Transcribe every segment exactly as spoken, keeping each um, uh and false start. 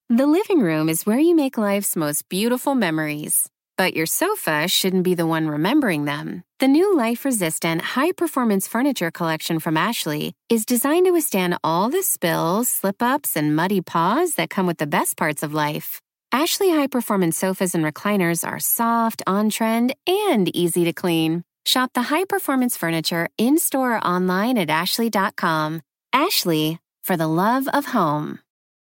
The living room is where you make life's most beautiful memories. But your sofa shouldn't be the one remembering them. The new life-resistant, high-performance furniture collection from Ashley is designed to withstand all the spills, slip-ups, and muddy paws that come with the best parts of life. Ashley high-performance sofas and recliners are soft, on-trend, and easy to clean. Shop the high-performance furniture in-store or online at ashley dot com. Ashley, for the love of home.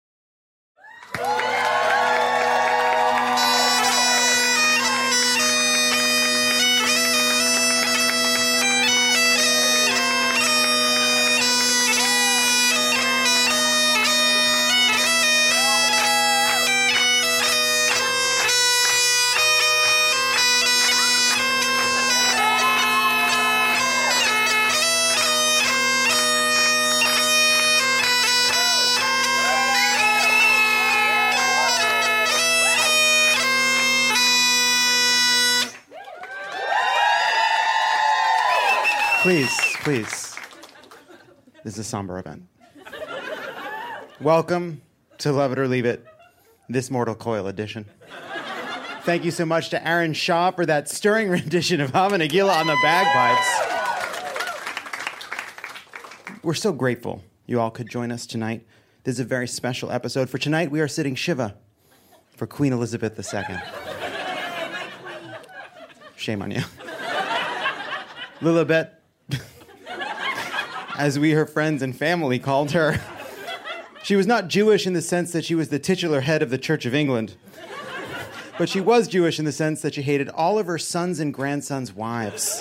Please, please. This is a somber event. Welcome to Love It or Leave It, This Mortal Coil edition. Thank you so much to Aaron Shaw for that stirring rendition of Hava Nagila on the bagpipes. We're so grateful you all could join us tonight. This is a very special episode. For tonight, we are sitting Shiva for Queen Elizabeth the Second. Shame on you. Lilibet, as we, her friends and family, called her. She was not Jewish in the sense that she was the titular head of the Church of England, but she was Jewish in the sense that she hated all of her sons' and grandsons' wives.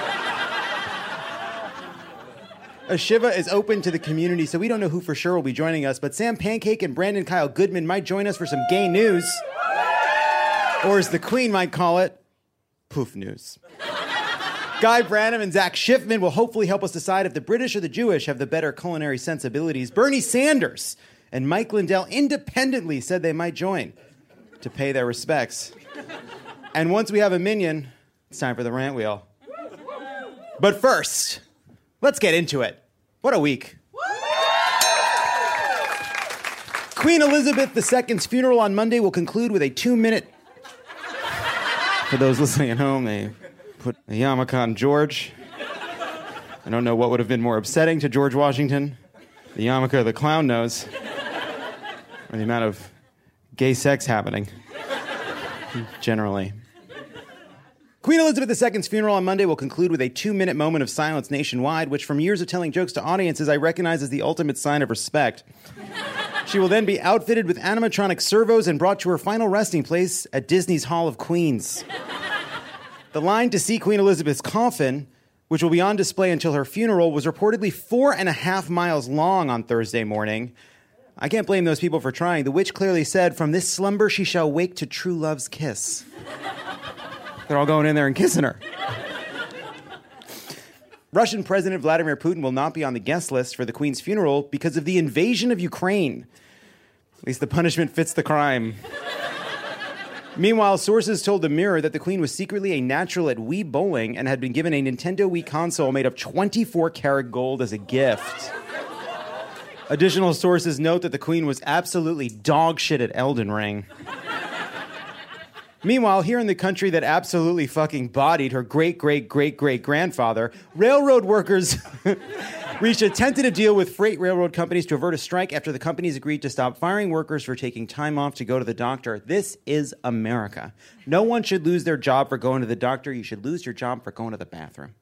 A Shiva is open to the community, so we don't know who for sure will be joining us, but Sam Pancake and Brandon Kyle Goodman might join us for some gay news, or as the Queen might call it, poof news. Guy Branum and Zach Schiffman will hopefully help us decide if the British or the Jewish have the better culinary sensibilities. Bernie Sanders and Mike Lindell independently said they might join to pay their respects. And once we have a minion, it's time for the rant wheel. But first, let's get into it. What a week. Queen Elizabeth the Second's funeral on Monday will conclude with a two-minute... For those listening at home, they... put a yarmulke on George. I don't know what would have been more upsetting to George Washington, the yarmulke or the clown nose, or the amount of gay sex happening, generally. Queen Elizabeth the Second's funeral on Monday will conclude with a two-minute moment of silence nationwide, which from years of telling jokes to audiences, I recognize as the ultimate sign of respect. She will then be outfitted with animatronic servos and brought to her final resting place at Disney's Hall of Queens. The line to see Queen Elizabeth's coffin, which will be on display until her funeral, was reportedly four and a half miles long on Thursday morning. I can't blame those people for trying. The witch clearly said, "From this slumber she shall wake to true love's kiss." They're all going in there and kissing her. Russian President Vladimir Putin will not be on the guest list for the Queen's funeral because of the invasion of Ukraine. At least the punishment fits the crime. Meanwhile, sources told The Mirror that the Queen was secretly a natural at Wii bowling and had been given a Nintendo Wii console made of twenty-four karat gold as a gift. Additional sources note that the Queen was absolutely dog shit at Elden Ring. Meanwhile, here in the country that absolutely fucking bodied her great-great-great-great-grandfather, railroad workers reached a tentative deal with freight railroad companies to avert a strike after the companies agreed to stop firing workers for taking time off to go to the doctor. This is America. No one should lose their job for going to the doctor. You should lose your job for going to the bathroom.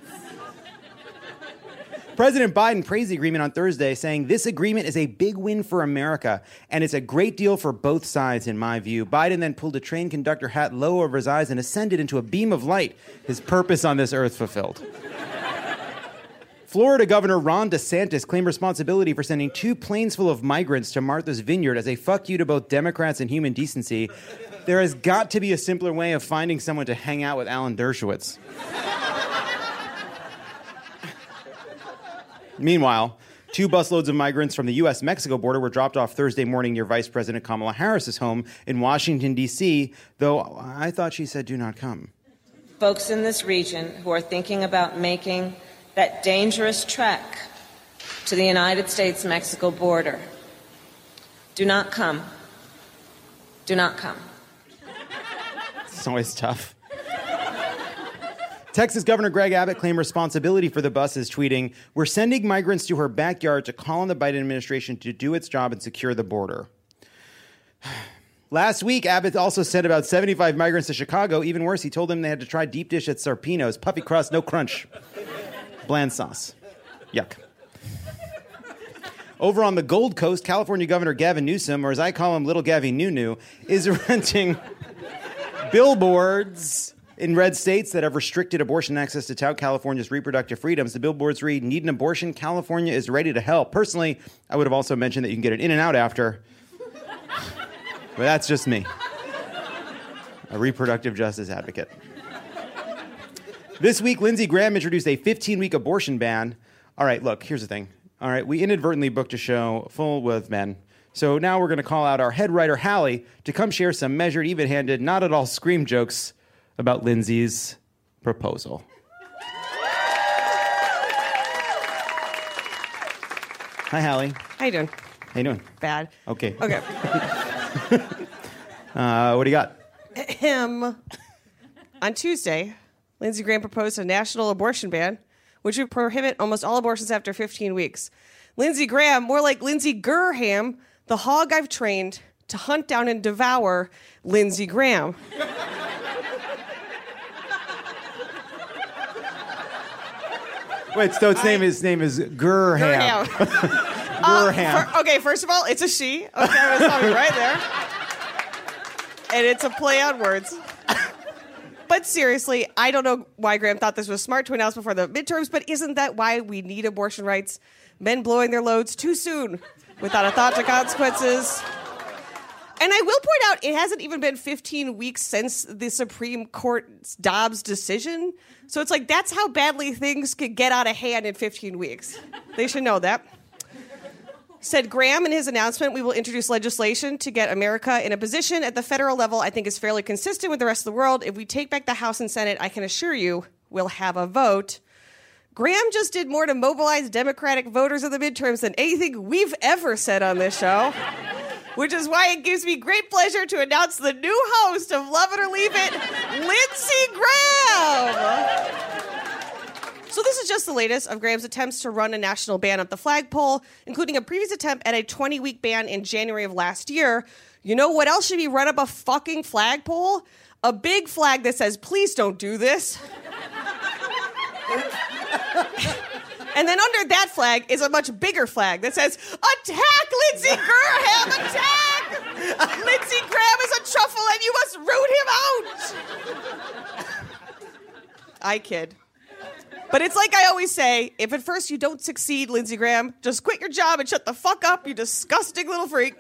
President Biden praised the agreement on Thursday, saying, "This agreement is a big win for America, and it's a great deal for both sides, in my view." Biden then pulled a train conductor hat low over his eyes and ascended into a beam of light, his purpose on this earth fulfilled. Florida Governor Ron DeSantis claimed responsibility for sending two planes full of migrants to Martha's Vineyard as a fuck you to both Democrats and human decency. There has got to be a simpler way of finding someone to hang out with Alan Dershowitz. Meanwhile, two busloads of migrants from the U S Mexico border were dropped off Thursday morning near Vice President Kamala Harris's home in Washington, D C, though I thought she said do not come. Folks in this region who are thinking about making that dangerous trek to the United States-Mexico border, do not come. do not come. It's always tough. Texas Governor Greg Abbott claimed responsibility for the buses, tweeting, "We're sending migrants to her backyard to call on the Biden administration to do its job and secure the border." Last week, Abbott also sent about seventy-five migrants to Chicago. Even worse, he told them they had to try deep dish at Sarpino's. Puffy crust, no crunch. Bland sauce. Yuck. Over on the Gold Coast, California Governor Gavin Newsom, or as I call him, Little Gavin Nunu, is renting billboards in red states that have restricted abortion access to tout California's reproductive freedoms. The billboards read, "Need an abortion? California is ready to help." Personally, I would have also mentioned that you can get it in and out after. But that's just me. A reproductive justice advocate. This week, Lindsey Graham introduced a fifteen-week abortion ban. All right, look, here's the thing. All right, we inadvertently booked a show full with men. So now we're going to call out our head writer, Hallie, to come share some measured, even-handed, not at all scream jokes about Lindsey's proposal. Hi, Hallie. How you doing? How you doing? Bad. Okay. Okay. uh, what do you got? Him. On Tuesday, Lindsey Graham proposed a national abortion ban, which would prohibit almost all abortions after fifteen weeks. Lindsey Graham, more like Lindsey Graham, the hog I've trained to hunt down and devour Lindsey Graham. Wait, so its name, his name is Gurham. Gurham. Uh, for, okay, first of all, it's a she. Okay, I was talking right there. And it's a play on words. But seriously, I don't know why Graham thought this was smart to announce before the midterms, but isn't that why we need abortion rights? Men blowing their loads too soon without a thought to consequences. And I will point out, it hasn't even been fifteen weeks since the Supreme Court's Dobbs decision. So it's like, that's how badly things could get out of hand in fifteen weeks. They should know that. Said Graham in his announcement, "We will introduce legislation to get America in a position at the federal level I think is fairly consistent with the rest of the world. If we take back the House and Senate, I can assure you we'll have a vote." Graham just did more to mobilize Democratic voters in the midterms than anything we've ever said on this show, which is why it gives me great pleasure to announce the new host of Love It or Leave It, Lindsey Graham. So this is just the latest of Graham's attempts to run a national ban up the flagpole, including a previous attempt at a twenty-week ban in January of last year. You know what else should be run up a fucking flagpole? A big flag that says, "Please don't do this." And then under that flag is a much bigger flag that says, "Attack Lindsey Graham! Attack! Lindsey Graham is a truffle and you must root him out!" I kid. But it's like I always say, if at first you don't succeed, Lindsey Graham, just quit your job and shut the fuck up, you disgusting little freak.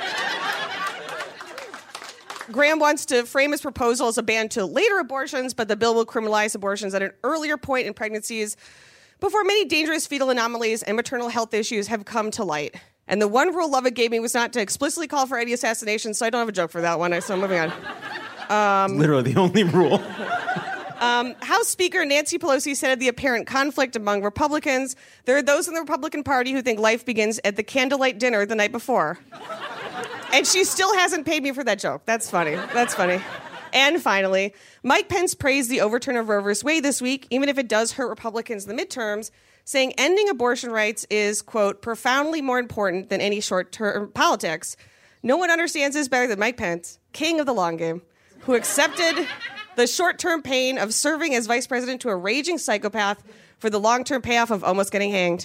Graham wants to frame his proposal as a ban to later abortions, but the bill will criminalize abortions at an earlier point in pregnancies before many dangerous fetal anomalies and maternal health issues have come to light. And the one rule Lovett gave me was not to explicitly call for any assassination, so I don't have a joke for that one, so moving on. Um, Literally the only rule. Um, House Speaker Nancy Pelosi said of the apparent conflict among Republicans, "There are those in the Republican Party who think life begins at the candlelight dinner the night before." And she still hasn't paid me for that joke. That's funny. That's funny. And finally, Mike Pence praised the overturn of Roe versus Wade this week, even if it does hurt Republicans in the midterms, saying ending abortion rights is, quote, "profoundly more important than any short-term politics." No one understands this better than Mike Pence, king of the long game, who accepted the short-term pain of serving as vice president to a raging psychopath for the long-term payoff of almost getting hanged.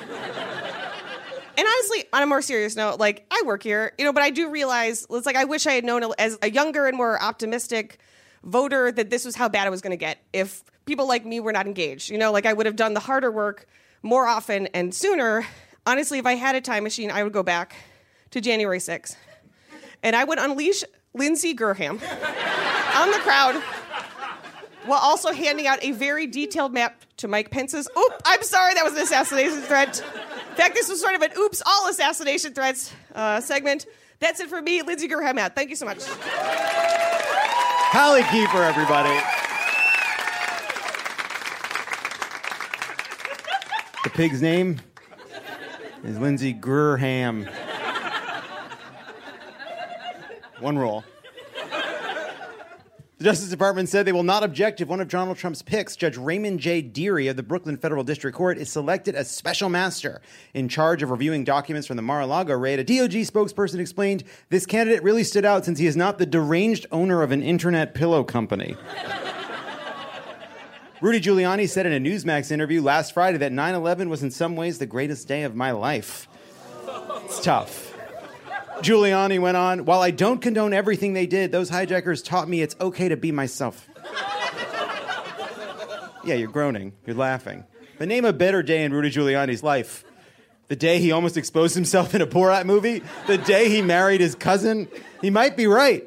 And honestly, on a more serious note, like, I work here, you know, but I do realize, it's like, I wish I had known as a younger and more optimistic voter that this was how bad it was going to get if people like me were not engaged. You know, like, I would have done the harder work more often and sooner. Honestly, if I had a time machine, I would go back to January sixth. And I would unleash Lindsey Graham on the crowd while also handing out a very detailed map to Mike Pence's, oop, I'm sorry, that was an assassination threat. In fact, this was sort of an oops, all assassination threats uh, segment. That's it for me, Lindsey Graham. Thank you so much. Hallie Keeper, everybody. The pig's name is Lindsey Graham. One rule. The Justice Department said they will not object if one of Donald Trump's picks, Judge Raymond J. Dearie of the Brooklyn Federal District Court, is selected as special master in charge of reviewing documents from the Mar-a-Lago raid. A D O G spokesperson explained this candidate really stood out since he is not the deranged owner of an internet pillow company. Rudy Giuliani said in a Newsmax interview last Friday that nine eleven was in some ways the greatest day of my life. It's tough. Giuliani went on, while I don't condone everything they did, those hijackers taught me it's okay to be myself. Yeah, you're groaning. You're laughing. But name a better day in Rudy Giuliani's life. The day he almost exposed himself in a Borat movie? The day he married his cousin? He might be right.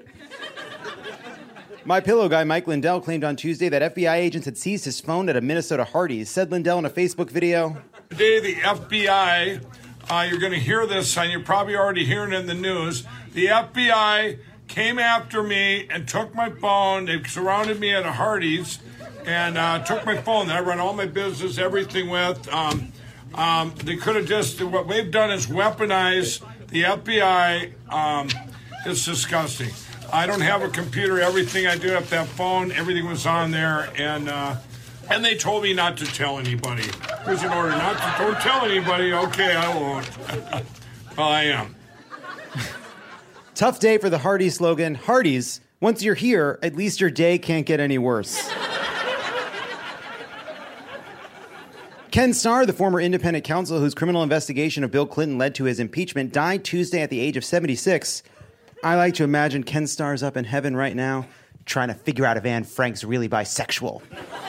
My Pillow guy Mike Lindell claimed on Tuesday that F B I agents had seized his phone at a Minnesota Hardee's. Said Lindell in a Facebook video, today the F B I... Uh, you're going to hear this, and you're probably already hearing it in the news. The F B I came after me and took my phone. They surrounded me at a Hardee's and uh, took my phone that I run all my business, everything with. Um, um, they could have just, what they've done is weaponize the F B I. Um, it's disgusting. I don't have a computer. Everything I do have that phone, everything was on there, and... Uh, And they told me not to tell anybody. Here's an order not to, don't tell anybody. Okay, I won't. Well, I am. Tough day for the Hardee's slogan. Hardee's, once you're here, at least your day can't get any worse. Ken Starr, the former independent counsel whose criminal investigation of Bill Clinton led to his impeachment, died Tuesday at the age of seventy-six. I like to imagine Ken Starr's up in heaven right now, trying to figure out if Anne Frank's really bisexual.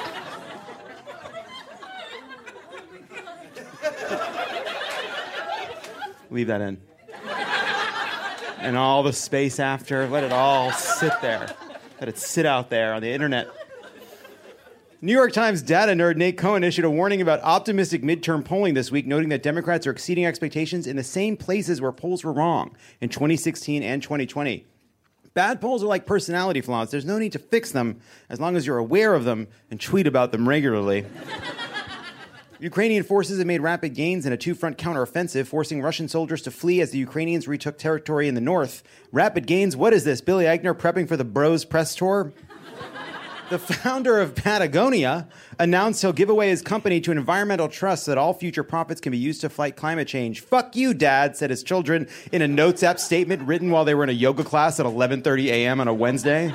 Leave that in. And all the space after, let it all sit there. Let it sit out there on the internet. New York Times data nerd Nate Cohen issued a warning about optimistic midterm polling this week, noting that Democrats are exceeding expectations in the same places where polls were wrong in twenty sixteen and twenty twenty. Bad polls are like personality flaws. There's no need to fix them as long as you're aware of them and tweet about them regularly. Ukrainian forces have made rapid gains in a two-front counteroffensive, forcing Russian soldiers to flee as the Ukrainians retook territory in the north. Rapid gains? What is this? Billy Eichner prepping for the Bros press tour? The founder of Patagonia announced he'll give away his company to an environmental trust so that all future profits can be used to fight climate change. Fuck you, Dad, said his children in a Notes app statement written while they were in a yoga class at eleven thirty a.m. on a Wednesday.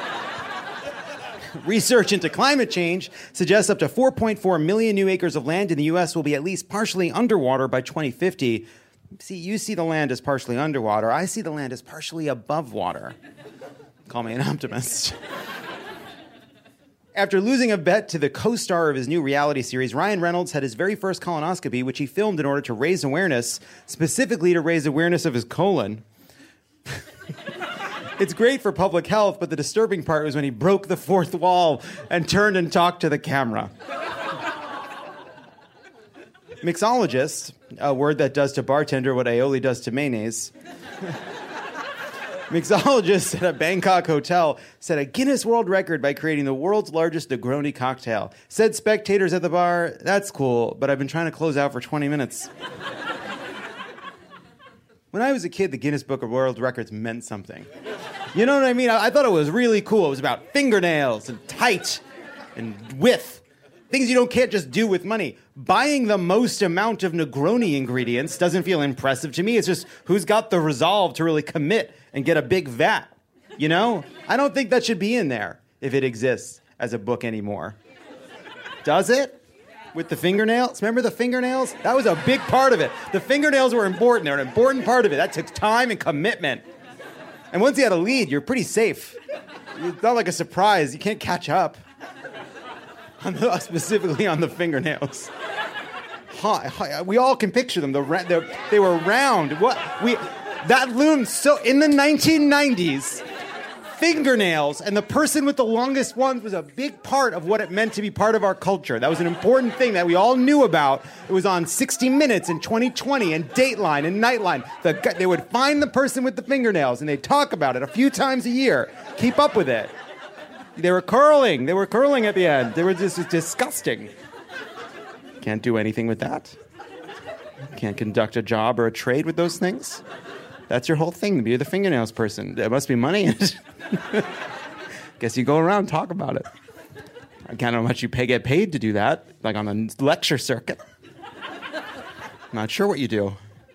Research into climate change suggests up to four point four million new acres of land in the U S will be at least partially underwater by twenty fifty. See, you see the land as partially underwater. I see the land as partially above water. Call me an optimist. After losing a bet to the co-star of his new reality series, Ryan Reynolds had his very first colonoscopy, which he filmed in order to raise awareness, specifically to raise awareness of his colon. It's great for public health, but the disturbing part was when he broke the fourth wall and turned and talked to the camera. Mixologist, a word that does to bartender what aioli does to mayonnaise. Mixologist at a Bangkok hotel set a Guinness World Record by creating the world's largest Negroni cocktail. Said spectators at the bar, that's cool, but I've been trying to close out for twenty minutes. When I was a kid, the Guinness Book of World Records meant something. You know what I mean? I, I thought it was really cool. It was about fingernails and height and width. Things you don't can't just do with money. Buying the most amount of Negroni ingredients doesn't feel impressive to me. It's just who's got the resolve to really commit and get a big vat. You know? I don't think that should be in there if it exists as a book anymore. Does it? With the fingernails? Remember the fingernails? That was a big part of it. The fingernails were important. They're an important part of it. That took time and commitment. And once you had a lead, you're pretty safe. It's not like a surprise. You can't catch up. On the, specifically on the fingernails. Hi, hi, we all can picture them. The, they were round. What we that loomed so in the nineteen nineties. Fingernails and the person with the longest ones was a big part of what it meant to be part of our culture. That was an important thing that we all knew about. It was on sixty minutes in twenty twenty and Dateline and Nightline. The, they would find the person with the fingernails and they'd talk about it a few times a year. Keep up with it. They were curling. They were curling at the end. They were just disgusting. Can't do anything with that. Can't conduct a job or a trade with those things. That's your whole thing, to be the fingernails person. There must be money in it. Guess you go around and talk about it. I can't know how much you pay, get paid to do that, like on the lecture circuit. Not sure what you do.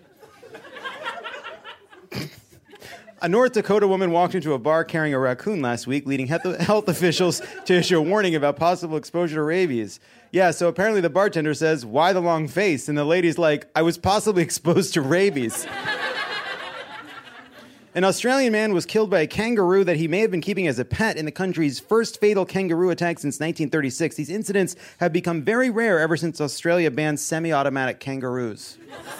A North Dakota woman walked into a bar carrying a raccoon last week, leading health officials to issue a warning about possible exposure to rabies. Yeah, so apparently the bartender says, "Why the long face?" And the lady's like, "I was possibly exposed to rabies." An Australian man was killed by a kangaroo that he may have been keeping as a pet in the country's first fatal kangaroo attack since nineteen thirty-six. These incidents have become very rare ever since Australia banned semi-automatic kangaroos.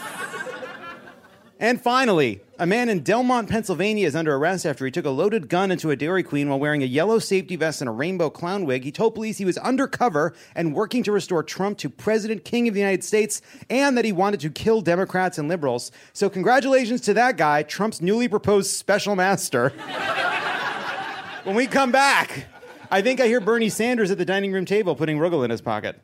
And finally, a man in Delmont, Pennsylvania is under arrest after he took a loaded gun into a Dairy Queen while wearing a yellow safety vest and a rainbow clown wig. He told police he was undercover and working to restore Trump to President King of the United States and that he wanted to kill Democrats and liberals. So congratulations to that guy, Trump's newly proposed special master. When we come back, I think I hear Bernie Sanders at the dining room table putting Rugel in his pocket.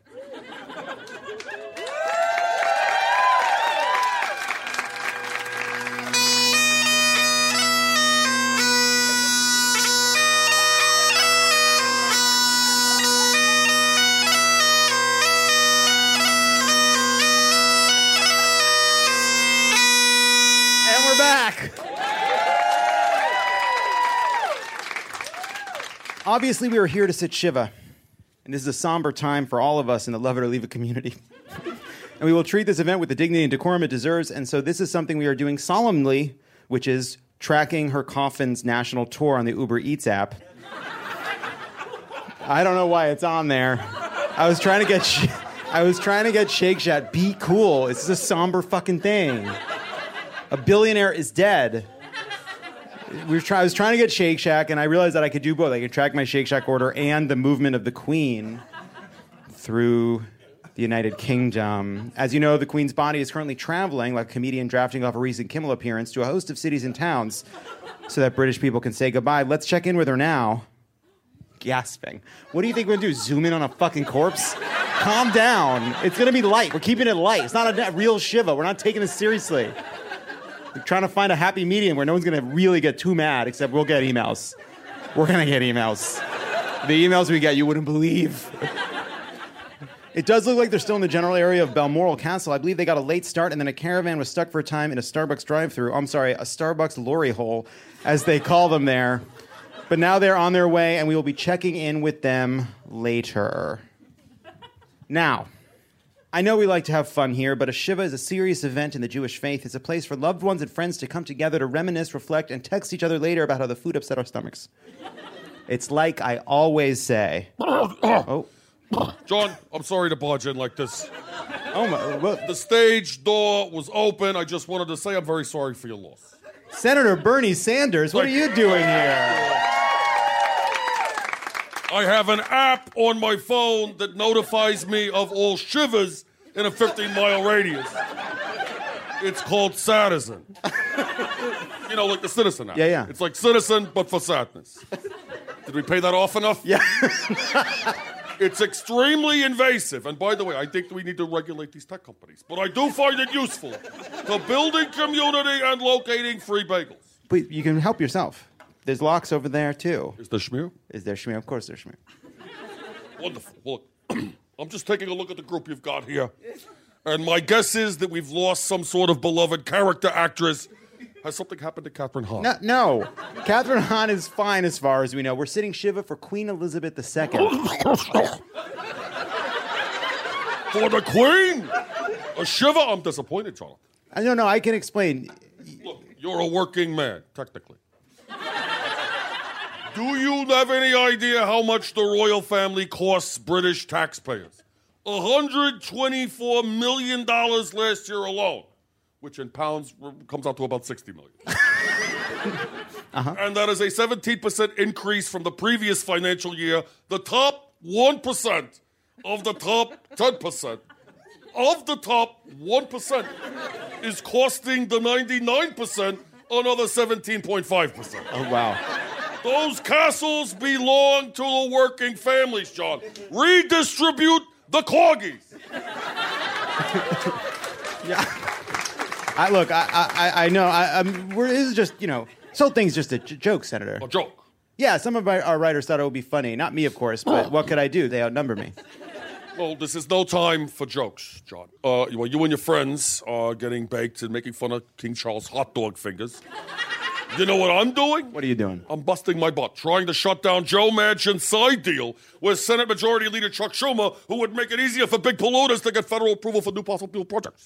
Obviously, we are here to sit Shiva, and this is a somber time for all of us in the Love It or Leave It community. And we will treat this event with the dignity and decorum it deserves, and so this is something we are doing solemnly, which is tracking her coffin's national tour on the Uber Eats app. I don't know why it's on there. I was trying to get, sh- I was trying to get Shake Shack. Be cool. It's a somber fucking thing. A billionaire is dead. We were try- I was trying to get Shake Shack, and I realized that I could do both. I could track my Shake Shack order and the movement of the Queen through the United Kingdom. As you know, the Queen's body is currently traveling, like a comedian drafting off a recent Kimmel appearance, to a host of cities and towns so that British people can say goodbye. Let's check in with her now. Gasping. What do you think we're going to do, zoom in on a fucking corpse? Calm down. It's going to be light. We're keeping it light. It's not a real Shiva. We're not taking this seriously. We're trying to find a happy medium where no one's going to really get too mad, except we'll get emails. We're going to get emails. The emails we get, you wouldn't believe. It does look like they're still in the general area of Balmoral Castle. I believe they got a late start, and then a caravan was stuck for a time in a Starbucks drive-thru. I'm sorry, a Starbucks lorry hole, as they call them there. But now they're on their way, and we will be checking in with them later. Now, I know we like to have fun here, but a Shiva is a serious event in the Jewish faith. It's a place for loved ones and friends to come together to reminisce, reflect, and text each other later about how the food upset our stomachs. It's like I always say. Oh. John, I'm sorry to barge in like this. Oh my, what? The stage door was open. I just wanted to say I'm very sorry for your loss. Senator Bernie Sanders, what are you doing here? I have an app on my phone that notifies me of all shivers in a fifteen-mile radius. It's called Citizen. You know, like the Citizen app. Yeah, yeah. It's like Citizen, but for sadness. Did we pay that off enough? Yeah. It's extremely invasive. And by the way, I think we need to regulate these tech companies. But I do find it useful to building community and locating free bagels. But you can help yourself. There's locks over there, too. Is there schmear? Is there schmear? Of course there's schmear. Wonderful. Look, I'm just taking a look at the group you've got here. And my guess is that we've lost some sort of beloved character actress. Has something happened to Catherine Hahn? No, no. Catherine Hahn is fine as far as we know. We're sitting Shiva for Queen Elizabeth the Second. For the Queen? A Shiva? I'm disappointed, Jonathan. I don't know. I can explain. Look, you're a working man, technically. Do you have any idea how much the royal family costs British taxpayers? one hundred twenty-four million dollars last year alone, which in pounds comes out to about sixty million dollars. uh-huh. And that is a seventeen percent increase from the previous financial year. The top one percent of the top ten percent of the top one percent is costing the ninety-nine percent another seventeen point five percent. Oh, wow. Those castles belong to the working families, John. Redistribute the corgis. Yeah. I look, I, I, I know. I, I'm, we're, this is just, you know, this whole thing's just a j- joke, Senator. A joke. Yeah, some of our, our writers thought it would be funny. Not me, of course, but what could I do? They outnumber me. Well, this is no time for jokes, John. Uh, you, you and your friends are getting baked and making fun of King Charles' hot dog fingers. You know what I'm doing? What are you doing? I'm busting my butt, trying to shut down Joe Manchin's side deal with Senate Majority Leader Chuck Schumer, who would make it easier for big polluters to get federal approval for new fossil fuel projects.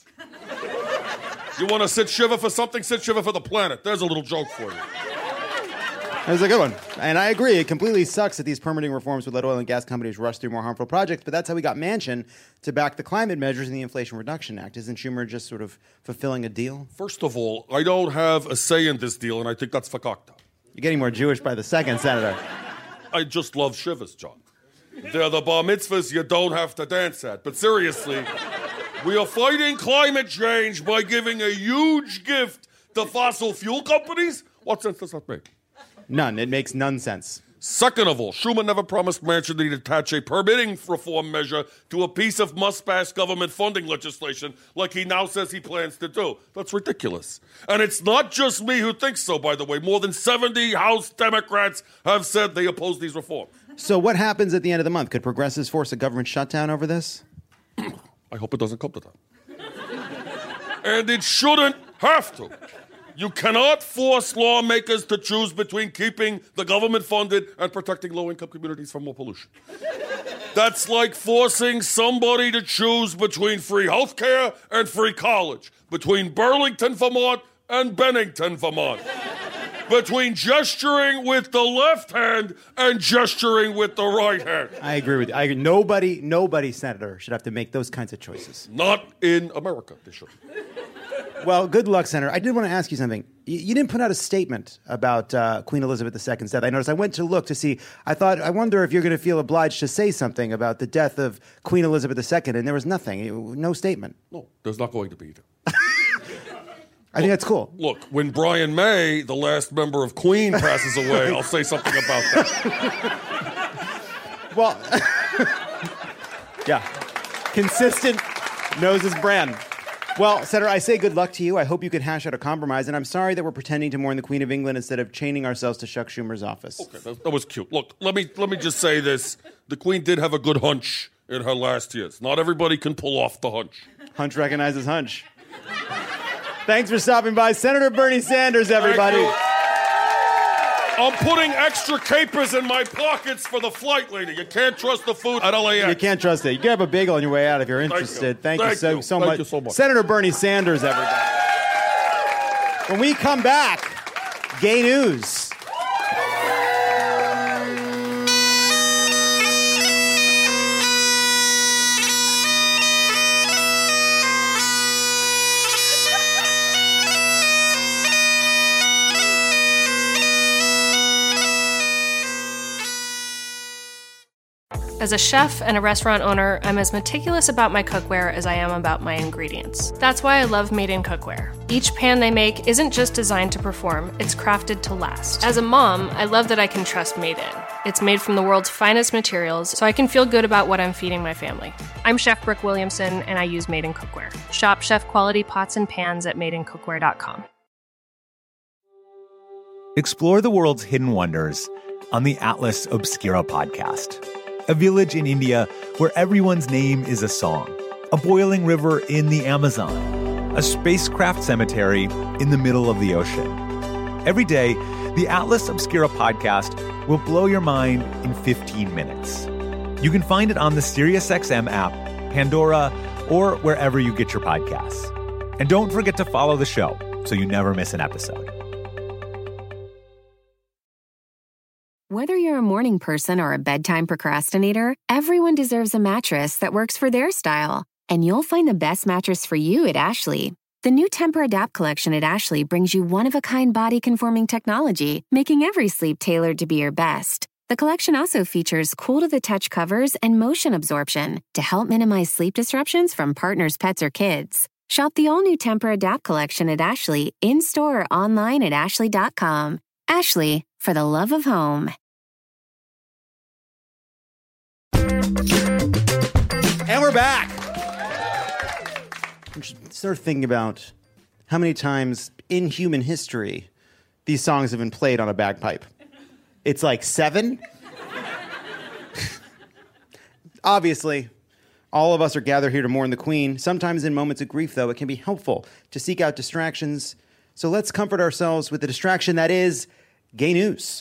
You want to sit shiver for something? Sit shiver for the planet. There's a little joke for you. That was a good one. And I agree, it completely sucks that these permitting reforms would let oil and gas companies rush through more harmful projects, but that's how we got Manchin to back the climate measures in the Inflation Reduction Act. Isn't Schumer just sort of fulfilling a deal? First of all, I don't have a say in this deal, and I think that's fakakta. You're getting more Jewish by the second, Senator. I just love shivers, John. They're the bar mitzvahs you don't have to dance at. But seriously, we are fighting climate change by giving a huge gift to fossil fuel companies? What sense does that make? None. It makes none sense. Second of all, Schumer never promised Manchin that he'd attach a permitting reform measure to a piece of must-pass government funding legislation like he now says he plans to do. That's ridiculous. And it's not just me who thinks so, by the way. More than seventy House Democrats have said they oppose these reforms. So what happens at the end of the month? Could progressives force a government shutdown over this? I hope it doesn't come to that. And it shouldn't have to. You cannot force lawmakers to choose between keeping the government funded and protecting low-income communities from more pollution. That's like forcing somebody to choose between free health care and free college, between Burlington, Vermont, and Bennington, Vermont, between gesturing with the left hand and gesturing with the right hand. I agree with you. I agree. Nobody, nobody, Senator, should have to make those kinds of choices. Not in America, they should. Well, good luck, Senator. I did want to ask you something. You, you didn't put out a statement about uh, Queen Elizabeth the Second's death. I noticed. I went to look to see. I thought, I wonder if you're going to feel obliged to say something about the death of Queen Elizabeth the Second, and there was nothing. No statement. No, there's not going to be either. I think that's cool. Look, when Brian May, the last member of Queen, passes away, I'll say something about that. Well, yeah. Consistent knows his brand. Well, Senator, I say good luck to you. I hope you can hash out a compromise, and I'm sorry that we're pretending to mourn the Queen of England instead of chaining ourselves to Chuck Schumer's office. Okay, that, that was cute. Look, let me let me just say this. The Queen did have a good hunch in her last years. Not everybody can pull off the hunch. Hunch recognizes hunch. Thanks for stopping by. Senator Bernie Sanders, everybody. I'm putting extra capers in my pockets for the flight, lady. You can't trust the food at L A X. You can't trust it. You can have a bagel on your way out if you're interested. Thank you, Thank so, you. so, Thank much. you so much. Senator Bernie Sanders, everybody. When we come back, gay news. As a chef and a restaurant owner, I'm as meticulous about my cookware as I am about my ingredients. That's why I love Made in Cookware. Each pan they make isn't just designed to perform, it's crafted to last. As a mom, I love that I can trust Made in. It's made from the world's finest materials, so I can feel good about what I'm feeding my family. I'm Chef Brooke Williamson, and I use Made in Cookware. Shop chef-quality pots and pans at made in cookware dot com. Explore the world's hidden wonders on the Atlas Obscura podcast. A village in India where everyone's name is a song. A boiling river in the Amazon. A spacecraft cemetery in the middle of the ocean. Every day, the Atlas Obscura podcast will blow your mind in fifteen minutes. You can find it on the SiriusXM app, Pandora, or wherever you get your podcasts. And don't forget to follow the show so you never miss an episode. Whether you're a morning person or a bedtime procrastinator, everyone deserves a mattress that works for their style. And you'll find the best mattress for you at Ashley. The new Tempur-Adapt collection at Ashley brings you one-of-a-kind body-conforming technology, making every sleep tailored to be your best. The collection also features cool-to-the-touch covers and motion absorption to help minimize sleep disruptions from partners, pets, or kids. Shop the all-new Tempur-Adapt collection at Ashley, in-store or online at ashley dot com. Ashley, for the love of home. And we're back. I start thinking about how many times in human history these songs have been played on a bagpipe? It's like seven? Obviously, all of us are gathered here to mourn the Queen. Sometimes in moments of grief, though, it can be helpful to seek out distractions. So let's comfort ourselves with the distraction that is gay news.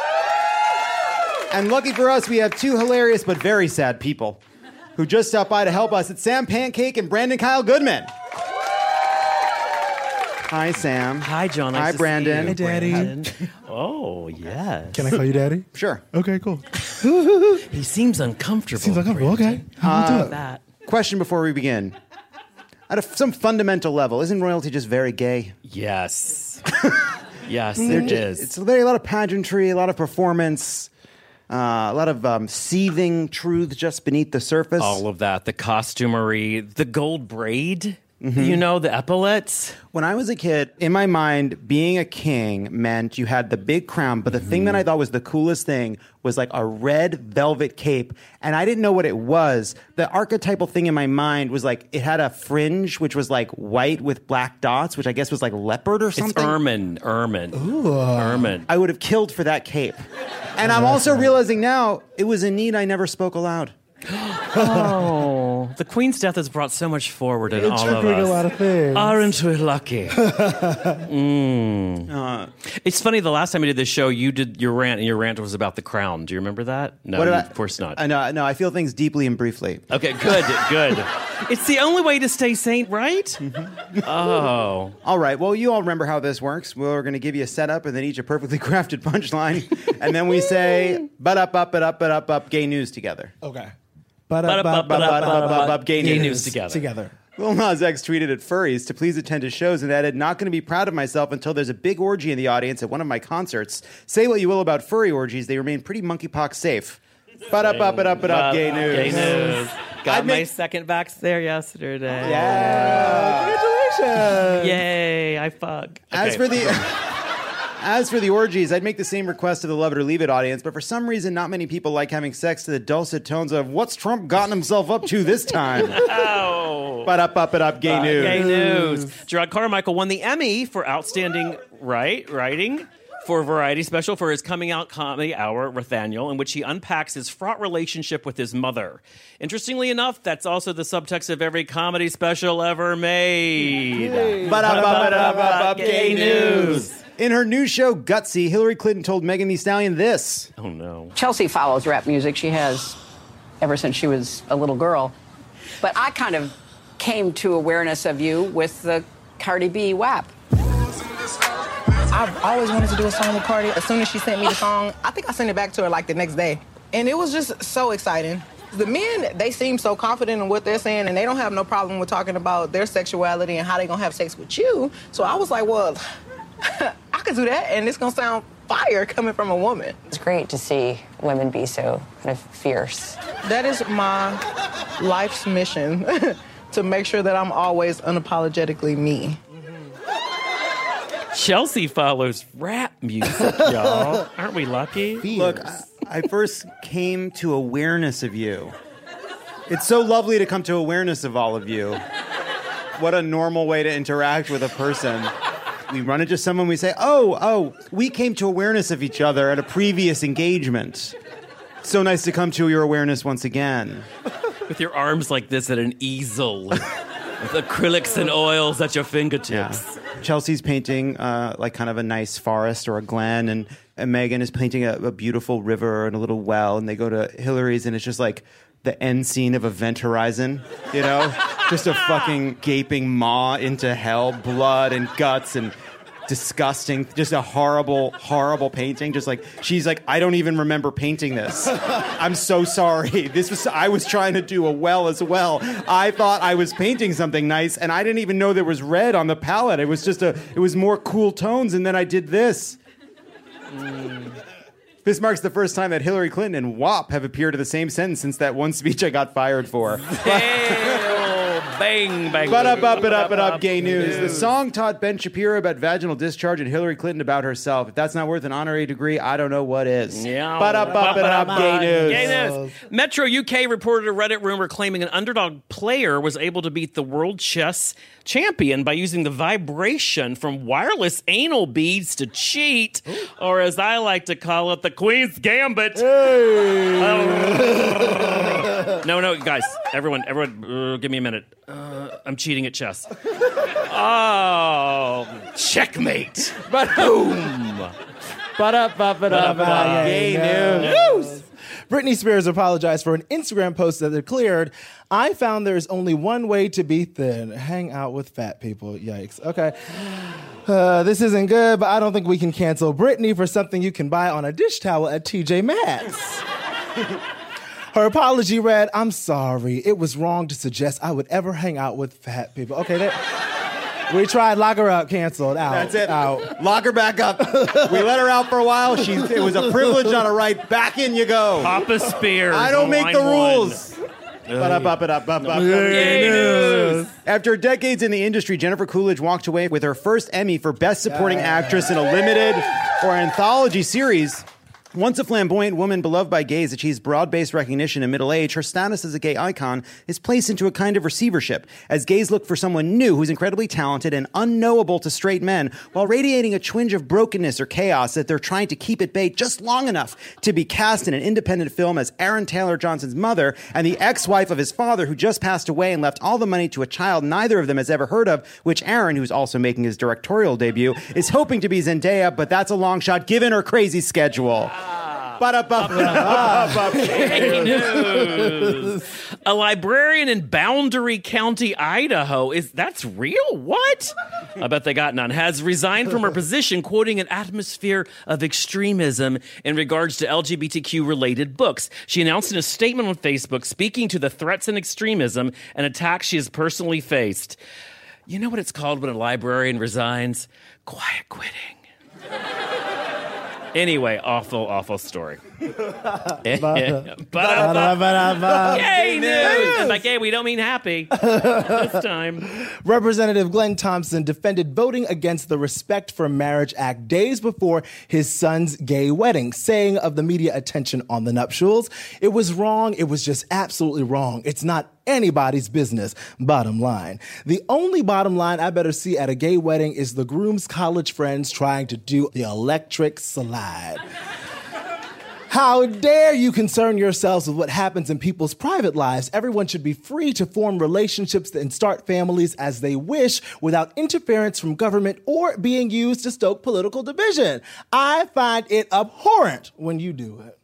And lucky for us, we have two hilarious but very sad people who just stopped by to help us. It's Sam Pancake and Brandon Kyle Goodman. Hi, Sam. Hi, John. Nice Hi, to Brandon. See you. Hey, Daddy. Brandon. Oh, yes. Can I call you Daddy? Sure. Okay, cool. He seems uncomfortable. Seems uncomfortable. Okay. I'll do it. That. Question before we begin. At a, some fundamental level, isn't royalty just very gay? Yes. Yes, it is. It's very a lot of pageantry, a lot of performance, uh, a lot of um, seething truth just beneath the surface. All of that. The costumery, the gold braid, mm-hmm. you know, the epaulets. When I was a kid, in my mind, being a king meant you had the big crown, but the mm-hmm. thing that I thought was the coolest thing was like a red velvet cape, and I didn't know what it was. The archetypal thing in my mind was like, it had a fringe, which was like white with black dots, which I guess was like leopard or something. It's ermine, ermine, Ooh. ermine. I would have killed for that cape. And I'm also realizing now, it was a need I never spoke aloud. Oh, the Queen's death has brought so much forward in It's all of triggering us. a lot of things. Aren't we lucky? mm. Uh, It's funny, the last time we did this show, you did your rant, and your rant was about the crown. Do you remember that? No, What you- about- of course not. I know, no, I feel things deeply and briefly. Okay, good, good. It's the only way to stay sane, right? Mm-hmm. Oh. All right, well, you all remember how this works. We're going to give you a setup and then each a perfectly crafted punchline. And then we say, but-up-up-but-up-but-up-up, gay news together. Okay. Ba-da-ba-ba-ba-ba-ba-ba, gay Gay news. news together. Together. Lil Nas X tweeted at Furries to please attend his shows and added, not going to be proud of myself until there's a big orgy in the audience at one of my concerts. Say what you will about furry orgies, they remain pretty monkeypox safe. Ba-da-ba-ba-da-ba-da, gay news. Gay news. Got I'd my make- second vax there yesterday. Yeah. Congratulations. Yay, I fuck. As Okay. for the... As for the orgies, I'd make the same request to the Love It or Leave It audience, but for some reason, not many people like having sex to the dulcet tones of "What's Trump gotten himself up to this time?" Oh. Ba-da-ba-ba-da, gay Uh, news. Gay news. Gerard Carmichael won the Emmy for Outstanding Right Writing for Variety Special for his coming out comedy hour, Nathaniel, in which he unpacks his fraught relationship with his mother. Interestingly enough, that's also the subtext of every comedy special ever made. Ba-da-ba-ba-da-ba-ba, Gay news. In her new show, Gutsy, Hillary Clinton told Megan Thee Stallion this. Oh, no. Chelsea follows rap music. She has ever since she was a little girl. But I kind of came to awareness of you with the Cardi B W A P. I've always wanted to do a song with Cardi. As soon as she sent me the song, I think I sent it back to her like the next day. And it was just so exciting. The men, they seem so confident in what they're saying, and they don't have no problem with talking about their sexuality and how they're going to have sex with you. So I was like, well, I could do that, and it's going to sound fire coming from a woman. It's great to see women be so kind of fierce. That is my life's mission, to make sure that I'm always unapologetically me. Chelsea follows rap music, y'all. Aren't we lucky? Look, I, I first came to awareness of you. It's so lovely to come to awareness of all of you. What a normal way to interact with a person. We run into someone, we say, oh, oh, we came to awareness of each other at a previous engagement. So nice to come to your awareness once again. With your arms like this at an easel. With acrylics and oils at your fingertips. Yeah. Chelsea's painting uh, like kind of a nice forest or a glen, and, and Megan is painting a, a beautiful river and a little well, and they go to Hillary's, and it's just like the end scene of Event Horizon, you know? Just a fucking gaping maw into hell, blood and guts and disgusting, just a horrible, horrible painting. Just like, she's like, I don't even remember painting this. I'm so sorry. This was, I was trying to do a well as well. I thought I was painting something nice, and I didn't even know there was red on the palette. It was just a, it was more cool tones, and then I did this. Mm. This marks the first time that Hillary Clinton and W A P have appeared in the same sentence since that one speech I got fired for. Damn, Bang, bang. But up, up, it up, it up, gay news. The song taught Ben Shapiro about vaginal discharge and Hillary Clinton about herself. If that's not worth an honorary degree, I don't know what is. Yeah. But up, up, it up, gay news. Gay news. Metro U K reported a Reddit rumor claiming an underdog player was able to beat the world chess champion by using the vibration from wireless anal beads to cheat, Ooh. or as I like to call it, the Queen's Gambit. Hey. Oh. No, no, guys, everyone, everyone, uh, give me a minute. Uh, I'm cheating at chess. Oh, checkmate. But boom. But up, up, it up, up, gay news. Britney Spears apologized for an Instagram post that declared, I found there's only one way to be thin. Hang out with fat people. Yikes. Okay. Uh, this isn't good, but I don't think we can cancel Britney for something you can buy on a dish towel at T J Maxx. Her apology read, I'm sorry. It was wrong to suggest I would ever hang out with fat people. Okay, that, we tried. Lock her up. Canceled. Out. That's it. Out. Lock her back up. We let her out for a while. She, it was a privilege, not a right. Back in you go. Papa Spears. I don't make the rules. But up, up, it up, up, up. Gay news. After decades in the industry, Jennifer Coolidge walked away with her first Emmy for Best Supporting Actress in a limited or anthology series. Once a flamboyant woman beloved by gays achieves broad-based recognition in middle age, her status as a gay icon is placed into a kind of receivership as gays look for someone new who's incredibly talented and unknowable to straight men while radiating a twinge of brokenness or chaos that they're trying to keep at bay just long enough to be cast in an independent film as Aaron Taylor Johnson's mother and the ex-wife of his father who just passed away and left all the money to a child neither of them has ever heard of, which Aaron, who's also making his directorial debut, is hoping to be Zendaya, but that's a long shot given her crazy schedule. Gay news. A librarian in Boundary County, Idaho, is that's real? What? I bet they got none. Has resigned from her position, quoting an atmosphere of extremism in regards to L G B T Q-related books. She announced in a statement on Facebook, speaking to the threats and extremism and attacks she has personally faced. You know what it's called when a librarian resigns? Quiet quitting. Anyway, awful, awful story. Gay news! And by gay, we don't mean happy this time. Representative Glenn Thompson defended voting against the Respect for Marriage Act days before his son's gay wedding, saying of the media attention on the nuptials, it was wrong, it was just absolutely wrong. It's not anybody's business, bottom line. The only bottom line I better see at a gay wedding is the groom's college friends trying to do the electric slide. How dare you concern yourselves with what happens in people's private lives? Everyone should be free to form relationships and start families as they wish without interference from government or being used to stoke political division. I find it abhorrent when you do it.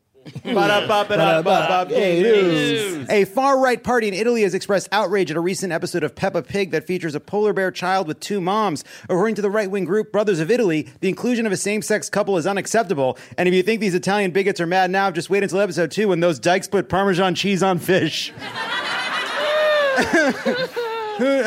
A far-right party in Italy has expressed outrage at a recent episode of Peppa Pig that features a polar bear child with two moms. According to the right-wing group Brothers of Italy, the inclusion of a same-sex couple is unacceptable. And if you think these Italian bigots are mad now, just wait until episode two when those dykes put Parmesan cheese on fish. who,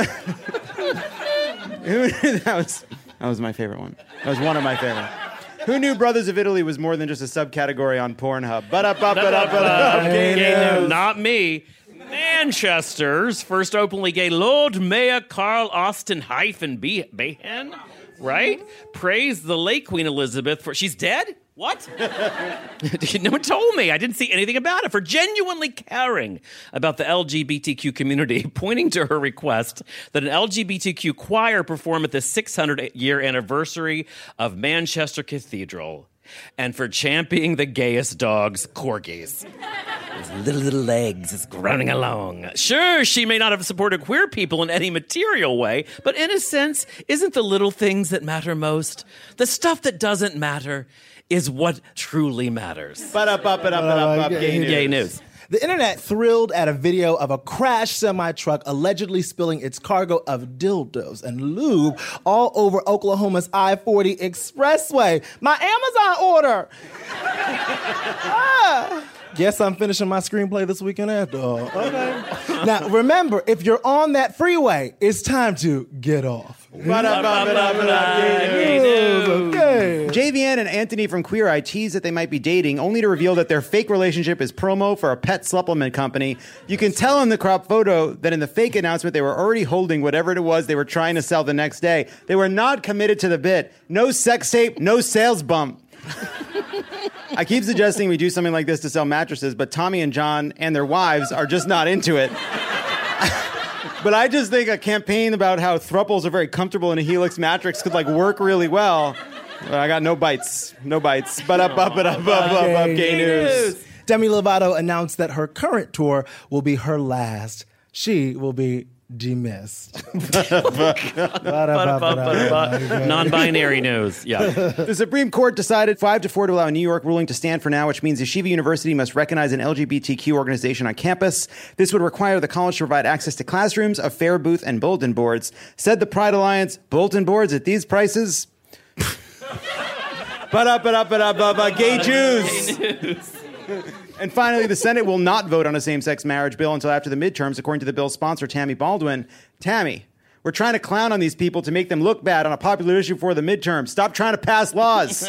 who, that was that was my favorite one. That was one of my favorite. Who knew Brothers of Italy was more than just a subcategory on Pornhub? Gay news. Not me. Manchester's first openly gay Lord Mayor Carl Austin hyphen Behan, right? Praised the late Queen Elizabeth for... She's dead? What? No one told me. I didn't see anything about it. For genuinely caring about the L G B T Q community, pointing to her request that an L G B T Q choir perform at the six hundred year anniversary of Manchester Cathedral. And for championing the gayest dogs, corgis. His little, little legs is running along. Sure, she may not have supported queer people in any material way, but in a sense, isn't the little things that matter most? The stuff that doesn't matter is what truly matters. Gay news. Gay news. The internet thrilled at a video of a crashed semi-truck allegedly spilling its cargo of dildos and lube all over Oklahoma's I forty expressway. My Amazon order! ah. Guess I'm finishing my screenplay this weekend after all. Okay. Now, remember, if you're on that freeway, it's time to get off. Okay. J V N and Anthony from Queer Eye tease that they might be dating, only to reveal that their fake relationship is promo for a pet supplement company. You can tell in the crop photo that in the fake announcement they were already holding whatever it was they were trying to sell the next day. They were not committed to the bit. No sex tape, no sales bump. I keep suggesting we do something like this to sell mattresses, but Tommy and John and their wives are just not into it. But I just think a campaign about how thruples are very comfortable in a Helix mattress could like work really well. But I got no bites. No bites. But up, up, up, up, up, up, up, gay news. Demi Lovato announced that her current tour will be her last. She will be demissed. Non-binary news. Yeah. The Supreme Court decided five to four to allow a New York ruling to stand for now, which means Yeshiva University must recognize an L G B T Q organization on campus. This would require the college to provide access to classrooms, a fair booth, and bulletin boards. Said the Pride Alliance, bulletin boards at these prices? But up, but up, but up, up, up, gay Jews. Gay news. And finally, the Senate will not vote on a same-sex marriage bill until after the midterms, according to the bill's sponsor, Tammy Baldwin. Tammy, we're trying to clown on these people to make them look bad on a popular issue for the midterms. Stop trying to pass laws.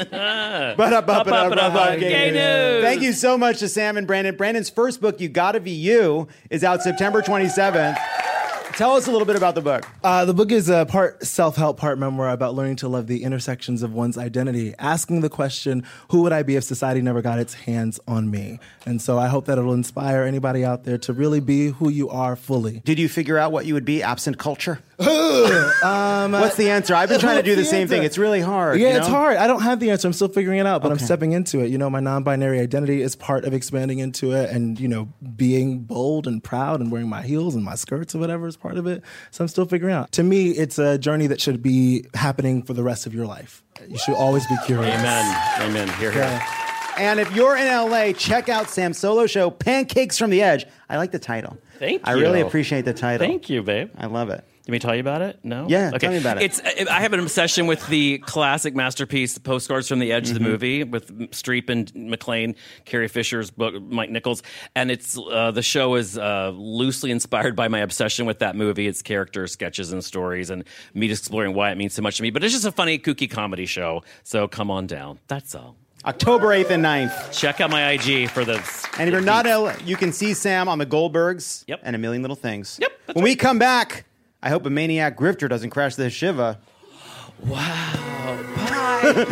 Gay news. Thank you so much to Sam and Brandon. Brandon's first book, You Gotta Be You, is out September twenty-seventh. Tell us a little bit about the book. Uh, the book is a part self-help, part memoir about learning to love the intersections of one's identity, asking the question, who would I be if society never got its hands on me? And so I hope that it'll inspire anybody out there to really be who you are fully. Did you figure out what you would be absent culture? um, What's the answer? I've been trying to do the, the same answer? thing. It's really hard. Yeah, you know? It's hard. I don't have the answer. I'm still figuring it out, but okay. I'm stepping into it. You know, my non-binary identity is part of expanding into it and, you know, being bold and proud and wearing my heels and my skirts or whatever is part of it. So I'm still figuring out. To me, it's a journey that should be happening for the rest of your life. You should always be curious. Amen. Amen. Hear, hear. Yeah. And if you're in L A, check out Sam's solo show, Pancakes from the Edge. I like the title. Thank you. I really appreciate the title. Thank you, babe. I love it. Let me tell you about it? No? Yeah, okay. tell me about it. It's, I have an obsession with the classic masterpiece, Postcards from the Edge, mm-hmm. the movie, with Streep and McClane, Carrie Fisher's book, Mike Nichols. And it's uh, the show is uh, loosely inspired by my obsession with that movie. It's characters, sketches, and stories, and me just exploring why it means so much to me. But it's just a funny, kooky comedy show. So come on down. That's all. October eighth and ninth. Check out my I G for the... And if you're not L A, you can see Sam on the Goldbergs yep. and A Million Little Things. Yep. When right. we come back, I hope a maniac grifter doesn't crash the Shiva. Wow. Bye.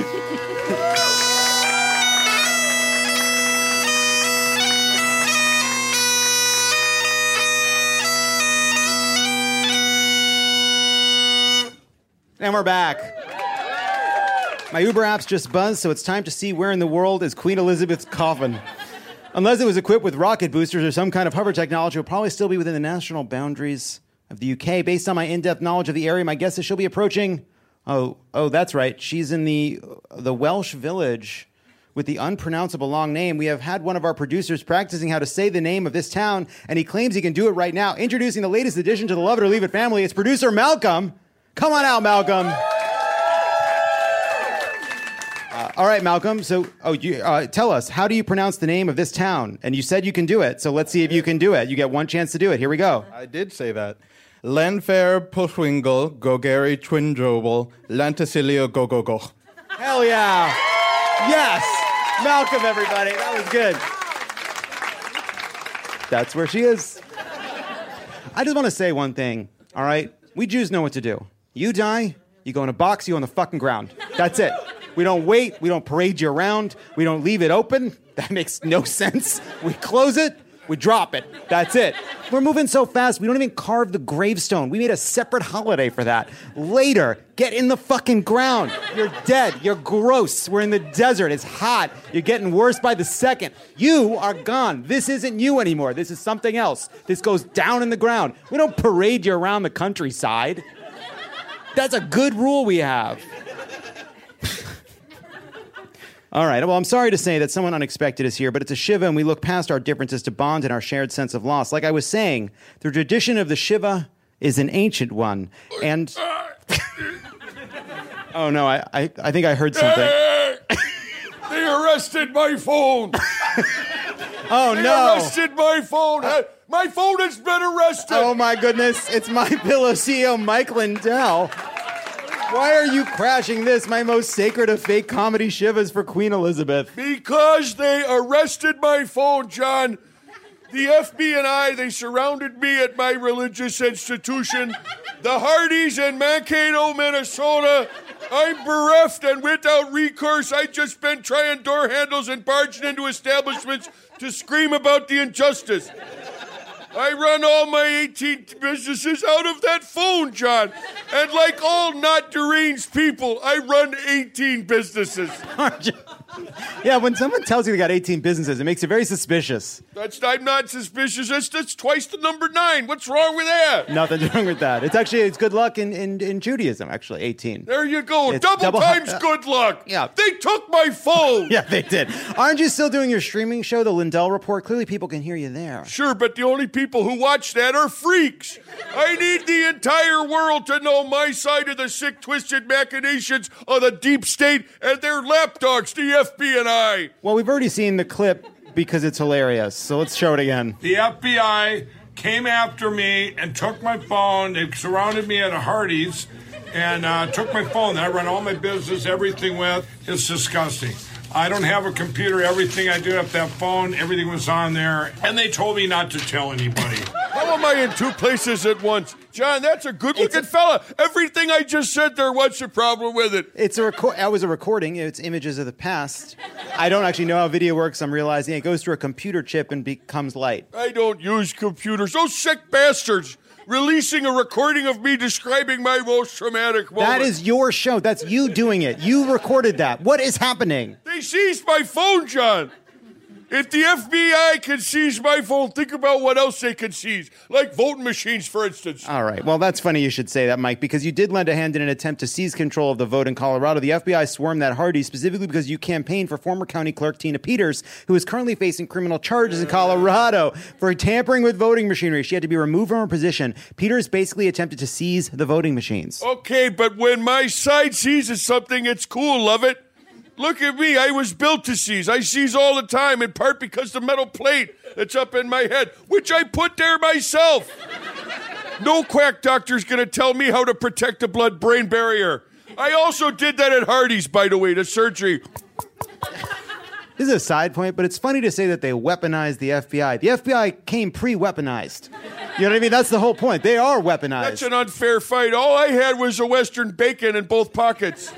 And we're back. My Uber app's just buzzed, so it's time to see where in the world is Queen Elizabeth's coffin. Unless it was equipped with rocket boosters or some kind of hover technology, it will probably still be within the national boundaries of the U K. Based on my in-depth knowledge of the area, my guess is she'll be approaching... Oh, oh, that's right. She's in the the Welsh village with the unpronounceable long name. We have had one of our producers practicing how to say the name of this town, and he claims he can do it right now. Introducing the latest addition to the Love It or Leave It family, it's producer Malcolm. Come on out, Malcolm. Uh, all right, Malcolm. So, oh, you uh, tell us, how do you pronounce the name of this town? And you said you can do it, so let's see if you can do it. You get one chance to do it. Here we go. I did say that. Lenfair Pushwingle, Gogeri Twindrobel, Lantasilio Go Go Go. Hell yeah. Yes. Malcolm, everybody. That was good. That's where she is. I just want to say one thing, all right? We Jews know what to do. You die, you go in a box, you go on the fucking ground. That's it. We don't wait. We don't parade you around. We don't leave it open. That makes no sense. We close it. We drop it. That's it. We're moving so fast, we don't even carve the gravestone. We made a separate holiday for that. Later, get in the fucking ground. You're dead. You're gross. We're in the desert. It's hot. You're getting worse by the second. You are gone. This isn't you anymore. This is something else. This goes down in the ground. We don't parade you around the countryside. That's a good rule we have. All right, well, I'm sorry to say that someone unexpected is here, but it's a Shiva, and we look past our differences to bond in our shared sense of loss. Like I was saying, the tradition of the Shiva is an ancient one, and... oh, no, I, I, I think I heard something. They arrested my phone! Oh, they no! They arrested my phone! My phone has been arrested! Oh, my goodness, it's my pillow C E O, Mike Lindell. Why are you crashing this, my most sacred of fake comedy shivas for Queen Elizabeth? Because they arrested my phone, John. The F B I, they surrounded me at my religious institution. The Hardys in Mankato, Minnesota. I'm bereft and without recourse. I just been trying door handles and barging into establishments to scream about the injustice. I run all my eighteen businesses out of that phone, John. And like all not deranged people, I run eighteen businesses. Yeah, when someone tells you they got eighteen businesses, it makes you very suspicious. That's I'm not suspicious. That's, that's twice the number nine. What's wrong with that? Nothing's wrong with that. It's actually, it's good luck in, in, in Judaism, actually, eighteen. There you go. It's Double, double times uh, good luck. Yeah. They took my phone. Yeah, they did. Aren't you still doing your streaming show, The Lindell Report? Clearly people can hear you there. Sure, but the only people who watch that are freaks. I need the entire world to know my side of the sick, twisted machinations of the deep state and their lapdogs, the F B I. Well, we've already seen the clip because it's hilarious, so let's show it again. The F B I came after me and took my phone. They surrounded me at a Hardee's and uh, took my phone that I run all my business, everything with. It's disgusting. I don't have a computer. Everything I do have that phone, everything was on there. And they told me not to tell anybody. How am I in two places at once? John, that's a good-looking fella. Everything I just said there, what's the problem with it? It's a record. That was a recording. It's images of the past. I don't actually know how video works. I'm realizing it goes through a computer chip and becomes light. I don't use computers. Those sick bastards releasing a recording of me describing my most traumatic moment. That is your show. That's you doing it. You recorded that. What is happening? They seized my phone, John. If the F B I can seize my phone, think about what else they can seize. Like voting machines, for instance. All right. Well, that's funny you should say that, Mike, because you did lend a hand in an attempt to seize control of the vote in Colorado. The F B I swarmed that Hardy specifically because you campaigned for former county clerk Tina Peters, who is currently facing criminal charges in Colorado for tampering with voting machinery. She had to be removed from her position. Peters basically attempted to seize the voting machines. Okay, but when my side seizes something, it's cool, love it. Look at me. I was built to seize. I seize all the time, in part because the metal plate that's up in my head, which I put there myself. No quack doctor's going to tell me how to protect the blood-brain barrier. I also did that at Hardee's, by the way, the surgery. This is a side point, but it's funny to say that they weaponized the F B I. The F B I came pre-weaponized. You know what I mean? That's the whole point. They are weaponized. That's an unfair fight. All I had was a Western bacon in both pockets.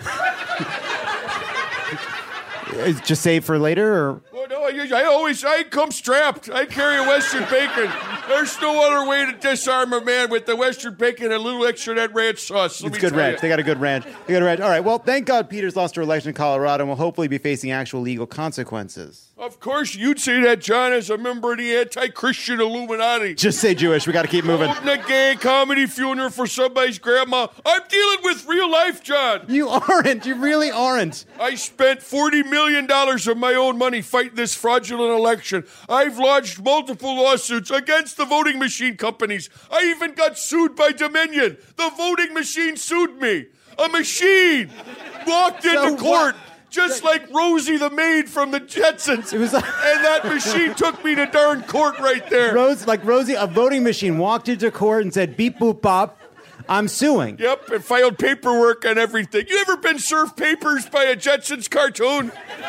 Just save for later, or? Well, no, I, I always, I come strapped. I carry a Western bacon. There's no other way to disarm a man with the Western bacon and a little extra of that ranch sauce. It's good ranch. You. They got a good ranch. They got a ranch. All right. Well, thank God Peters lost her election in Colorado and will hopefully be facing actual legal consequences. Of course, you'd say that, John, as a member of the anti-Christian Illuminati. Just say Jewish. We got to keep moving. Holding a gay comedy funeral for somebody's grandma. I'm dealing with real life, John. You aren't. You really aren't. I spent forty million dollars of my own money fighting this fraudulent election. I've lodged multiple lawsuits against the voting machine companies. I even got sued by Dominion. The voting machine sued me. A machine walked into So court. what? Just like Rosie the maid from the Jetsons. It was like- and that machine took me to darn court right there. Rose, like Rosie, a voting machine walked into court and said, beep, boop, bop, I'm suing. Yep, and filed paperwork and everything. You ever been served papers by a Jetsons cartoon?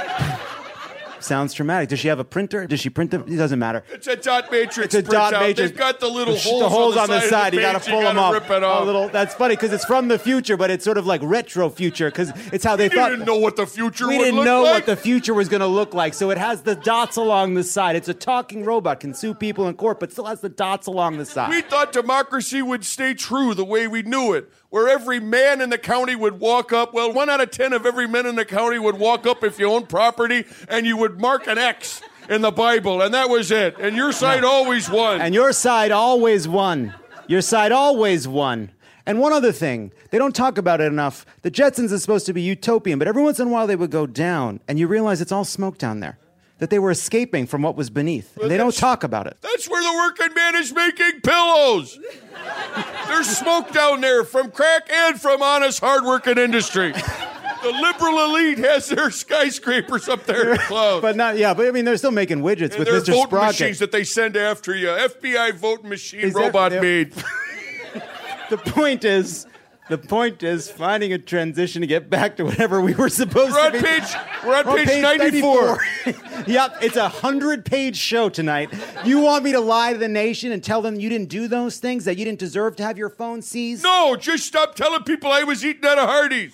Sounds traumatic. Does she have a printer? Does she print them? It doesn't matter. It's a dot matrix. It's a dot printout. matrix. They've got the little The sh- holes, the holes on the, side, side. Of the You got to page. pull you them gotta off. Rip it off. A little. That's funny because it's from the future, but it's sort of like retro future because it's how they We thought. didn't know what the future We would didn't look know like. what the future was going to look like, so it has the dots along the side. It's a talking robot, can sue people in court, but still has the dots along the side. We thought democracy would stay true the way we knew it, where every man in the county would walk up. Well, one out of ten of every man in the county would walk up if you own property, and you would mark an X in the Bible, and that was it. And your side always won. And your side always won. Your side always won. And one other thing, they don't talk about it enough. The Jetsons is supposed to be utopian, but every once in a while they would go down, and you realize it's all smoke down there. That they were escaping from what was beneath. And they don't talk about it. That's where the working man is making pillows. There's smoke down there from crack and from honest, hardworking industry. The liberal elite has their skyscrapers up there in the clouds. But not, yeah, but I mean, they're still making widgets and with they're Mister voting Sprocket. machines that they send after you. F B I voting machine Is there- robot there- made. The point is, The point is finding a transition to get back to whatever we were supposed We're to on be. page, we're on page, ninety-four. Yep, it's a hundred-page show tonight. You want me to lie to the nation and tell them you didn't do those things, that you didn't deserve to have your phone seized? No, just stop telling people I was eating at a Hardee's.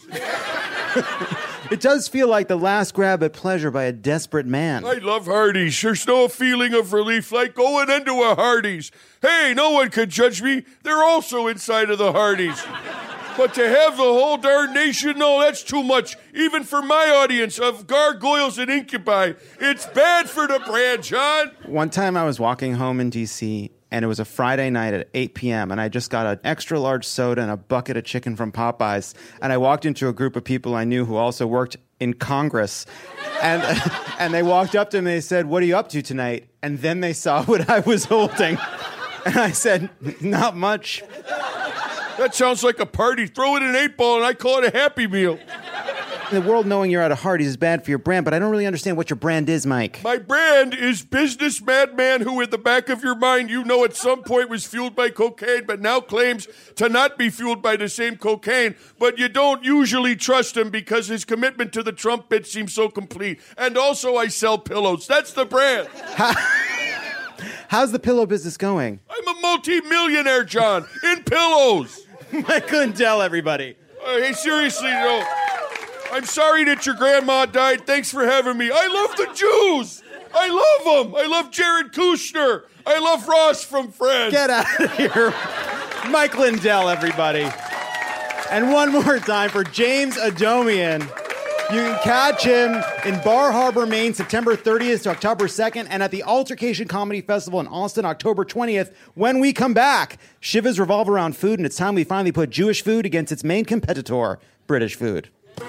It does feel like the last grab at pleasure by a desperate man. I love Hardee's. There's no feeling of relief like going into a Hardee's. Hey, no one can judge me. They're also inside of the Hardee's. But to have the whole darn nation know, that's too much. Even for my audience of gargoyles and incubi. It's bad for the brand, John. One time I was walking home in D C, and it was a Friday night at eight p.m., and I just got an extra large soda and a bucket of chicken from Popeyes, and I walked into a group of people I knew who also worked in Congress, and and they walked up to me and they said, "What are you up to tonight?" And then they saw what I was holding, and I said, "Not much." That sounds like a party. Throw it in an eight ball and I call it a Happy Meal. The world knowing you're at a Hardee's is bad for your brand, but I don't really understand what your brand is, Mike. My brand is business madman who in the back of your mind you know at some point was fueled by cocaine but now claims to not be fueled by the same cocaine, but you don't usually trust him because his commitment to the Trump bit seems so complete. And also I sell pillows. That's the brand. How's the pillow business going? I'm a multi-millionaire, John, in pillows. Mike Lindell, everybody. Uh, hey, seriously, though, I'm sorry that your grandma died. Thanks for having me. I love the Jews. I love them. I love Jared Kushner. I love Ross from Friends. Get out of here. Mike Lindell, everybody. And one more time for James Adomian. You can catch him in Bar Harbor, Maine, September thirtieth to October second, and at the Altercation Comedy Festival in Austin, October twentieth. When we come back, Shivas revolve around food, and it's time we finally put Jewish food against its main competitor, British food.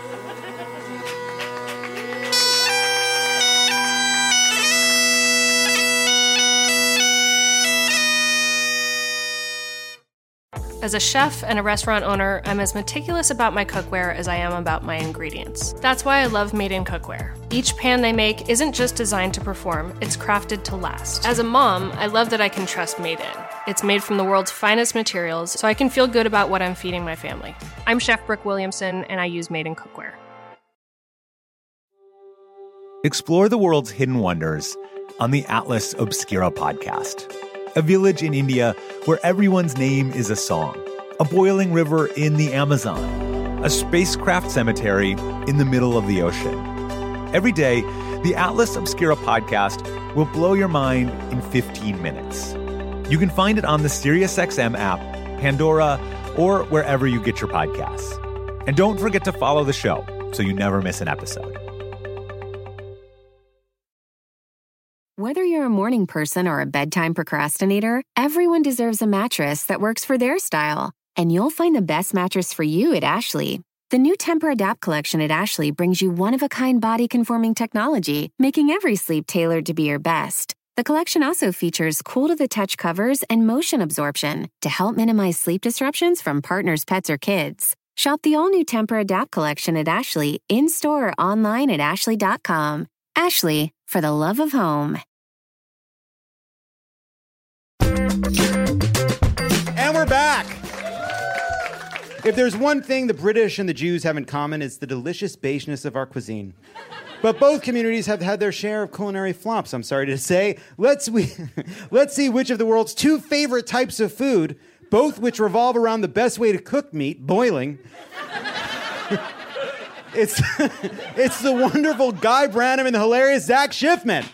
As a chef and a restaurant owner, I'm as meticulous about my cookware as I am about my ingredients. That's why I love Made in Cookware. Each pan they make isn't just designed to perform, it's crafted to last. As a mom, I love that I can trust Made in. It's made from the world's finest materials, so I can feel good about what I'm feeding my family. I'm Chef Brooke Williamson, and I use Made in Cookware. Explore the world's hidden wonders on the Atlas Obscura podcast. A village in India where everyone's name is a song. A boiling river in the Amazon. A spacecraft cemetery in the middle of the ocean. Every day, the Atlas Obscura podcast will blow your mind in fifteen minutes. You can find it on the SiriusXM app, Pandora, or wherever you get your podcasts. And don't forget to follow the show so you never miss an episode. Whether you're a morning person or a bedtime procrastinator, everyone deserves a mattress that works for their style. And you'll find the best mattress for you at Ashley. The new Tempur-Adapt collection at Ashley brings you one-of-a-kind body-conforming technology, making every sleep tailored to be your best. The collection also features cool-to-the-touch covers and motion absorption to help minimize sleep disruptions from partners, pets, or kids. Shop the all-new Tempur-Adapt collection at Ashley, in-store or online at ashley dot com. Ashley, for the love of home. And we're back. If there's one thing the British and the Jews have in common, it's the delicious beigenness of our cuisine. But both communities have had their share of culinary flops, I'm sorry to say. Let's, we, let's see which of the world's two favorite types of food, both which revolve around the best way to cook meat, boiling. It's, it's the wonderful Guy Branum and the hilarious Zach Schiffman.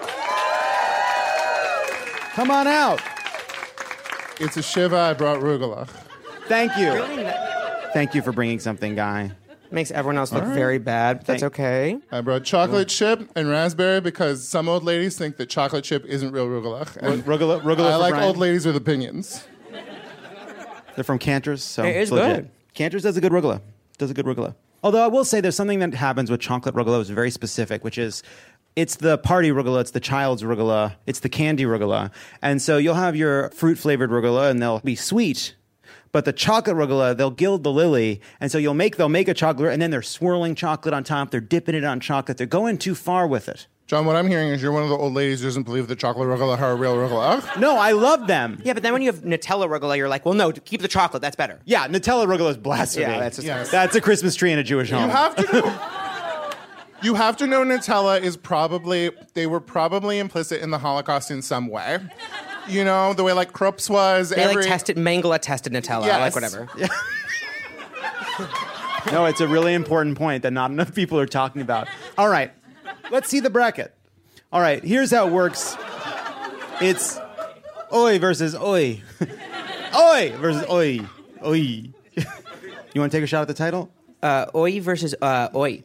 Come on out. It's a shiva. I brought rugula. Thank you. Really? Thank you for bringing something, Guy. Makes everyone else look All right. very bad, but that's Thank- okay. I brought chocolate chip and raspberry because some old ladies think that chocolate chip isn't real rugula. And Rugula, rugula I for like Brian. old ladies with opinions. They're from Cantor's, so It is it's legit. good. Cantor's does a good rugula. Does a good rugula. Although I will say there's something that happens with chocolate rugula that's very specific, which is it's the party rugula, it's the child's rugula, it's the candy rugula. And so you'll have your fruit-flavored rugula, and they'll be sweet. But the chocolate rugula, they'll gild the lily, and so you'll make they'll make a chocolate, and then they're swirling chocolate on top, they're dipping it on chocolate, they're going too far with it. John, what I'm hearing is you're one of the old ladies who doesn't believe that chocolate rugelach are real rugelach. No, I love them. Yeah, but then when you have Nutella rugelach, you're like, well, no, keep the chocolate. That's better. Yeah, Nutella rugelach is blasphemy. Yeah, that's just Yes. That's a Christmas tree in a Jewish home. You have to know. You have to know Nutella is probably, they were probably implicit in the Holocaust in some way. You know, the way like Krups was. They every... like tested, Mangala tested Nutella, Yes. like whatever. Yeah. No, it's a really important point that not enough people are talking about. All right, let's see the bracket. All right, here's how it works. It's oi versus oi. Oi versus oi. Oi. You want to take a shot at the title? Uh, oi versus uh, oi.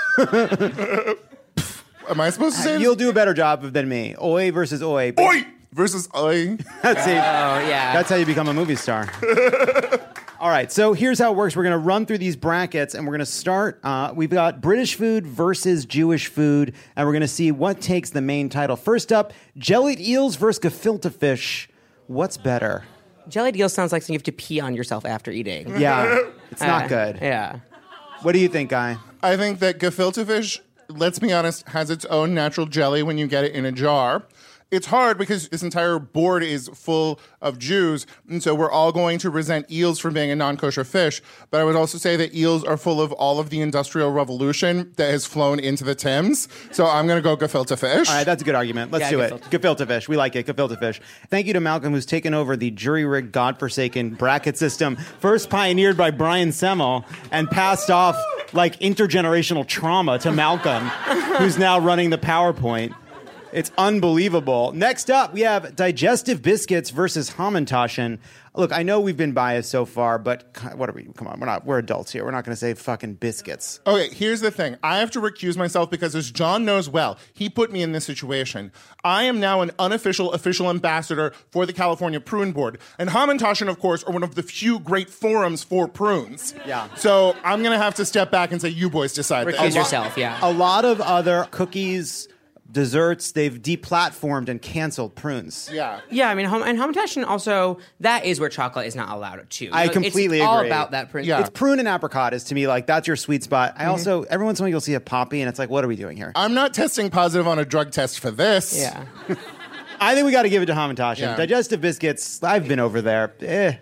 Am I supposed to say You'll do a better job than me. Oi versus oi. Oi versus oi. That's it. Oh, yeah. That's how you become a movie star. All right, so here's how it works. We're going to run through these brackets, and we're going to start. Uh, we've got British food versus Jewish food, and we're going to see what takes the main title. First up, jellied eels versus gefilte fish. What's better? Jellied eel sounds like something you have to pee on yourself after eating. Yeah, it's not Uh, good. Yeah. What do you think, Guy? I think that gefilte fish, let's be honest, has its own natural jelly when you get it in a jar. It's hard because this entire board is full of Jews, and so we're all going to resent eels for being a non-kosher fish. But I would also say that eels are full of all of the industrial revolution that has flown into the Thames. So I'm going to go gefilte fish. All right, that's a good argument. Let's Yeah, do gefilte. it. Gefilte fish. We like it. Gefilte fish. Thank you to Malcolm, who's taken over the jury-rigged, godforsaken bracket system, first pioneered by Brian Semmel and passed off like intergenerational trauma to Malcolm, who's now running the PowerPoint. It's unbelievable. Next up, we have digestive biscuits versus Hamantaschen. Look, I know we've been biased so far, but what are we? Come on, we're not. We're adults here. We're not going to say fucking biscuits. Okay, here's the thing. I have to recuse myself because, as John knows well, he put me in this situation. I am now an unofficial official ambassador for the California Prune Board. And Hamantaschen, of course, are one of the few great forums for prunes. Yeah. So I'm going to have to step back and say, you boys decide this. Recuse yourself, yeah. A lot of other cookies, desserts, they've deplatformed and canceled prunes. Yeah. Yeah, I mean, home, and Hamantaschen also, that is where chocolate is not allowed to. You I know, completely it's all agree. about that print. Yeah. It's prune and apricot is to me like that's your sweet spot. I also every once in a while you'll see a poppy and it's like, what are we doing here? I'm not testing positive on a drug test for this. Yeah. I think we got to give it to Hamantaschen. Yeah. Digestive biscuits, I've been over there. Eh.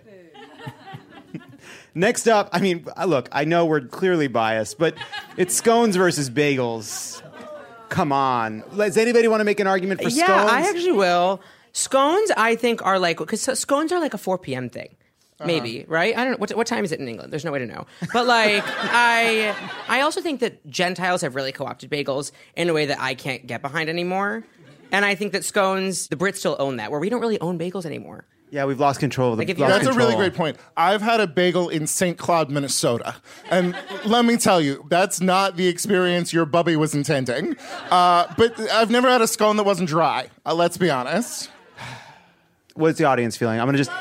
Next up, I mean, look, I know we're clearly biased, but it's scones versus bagels. Come on. Does anybody want to make an argument for yeah, scones? I actually will. Scones, I think, are like, because scones are like a four p.m. thing. Maybe, right? I don't know. What, what time is it in England? There's no way to know. But like, I I also think that Gentiles have really co-opted bagels in a way that I can't get behind anymore. And I think that scones, the Brits still own that, where we don't really own bagels anymore. Yeah, we've lost control of the Like if you- lost That's a control. really great point. I've had a bagel in Saint Cloud, Minnesota. And let me tell you, that's not the experience your bubby was intending. Uh, but I've never had a scone that wasn't dry. Uh, let's be honest. What's the audience feeling? I'm going to just...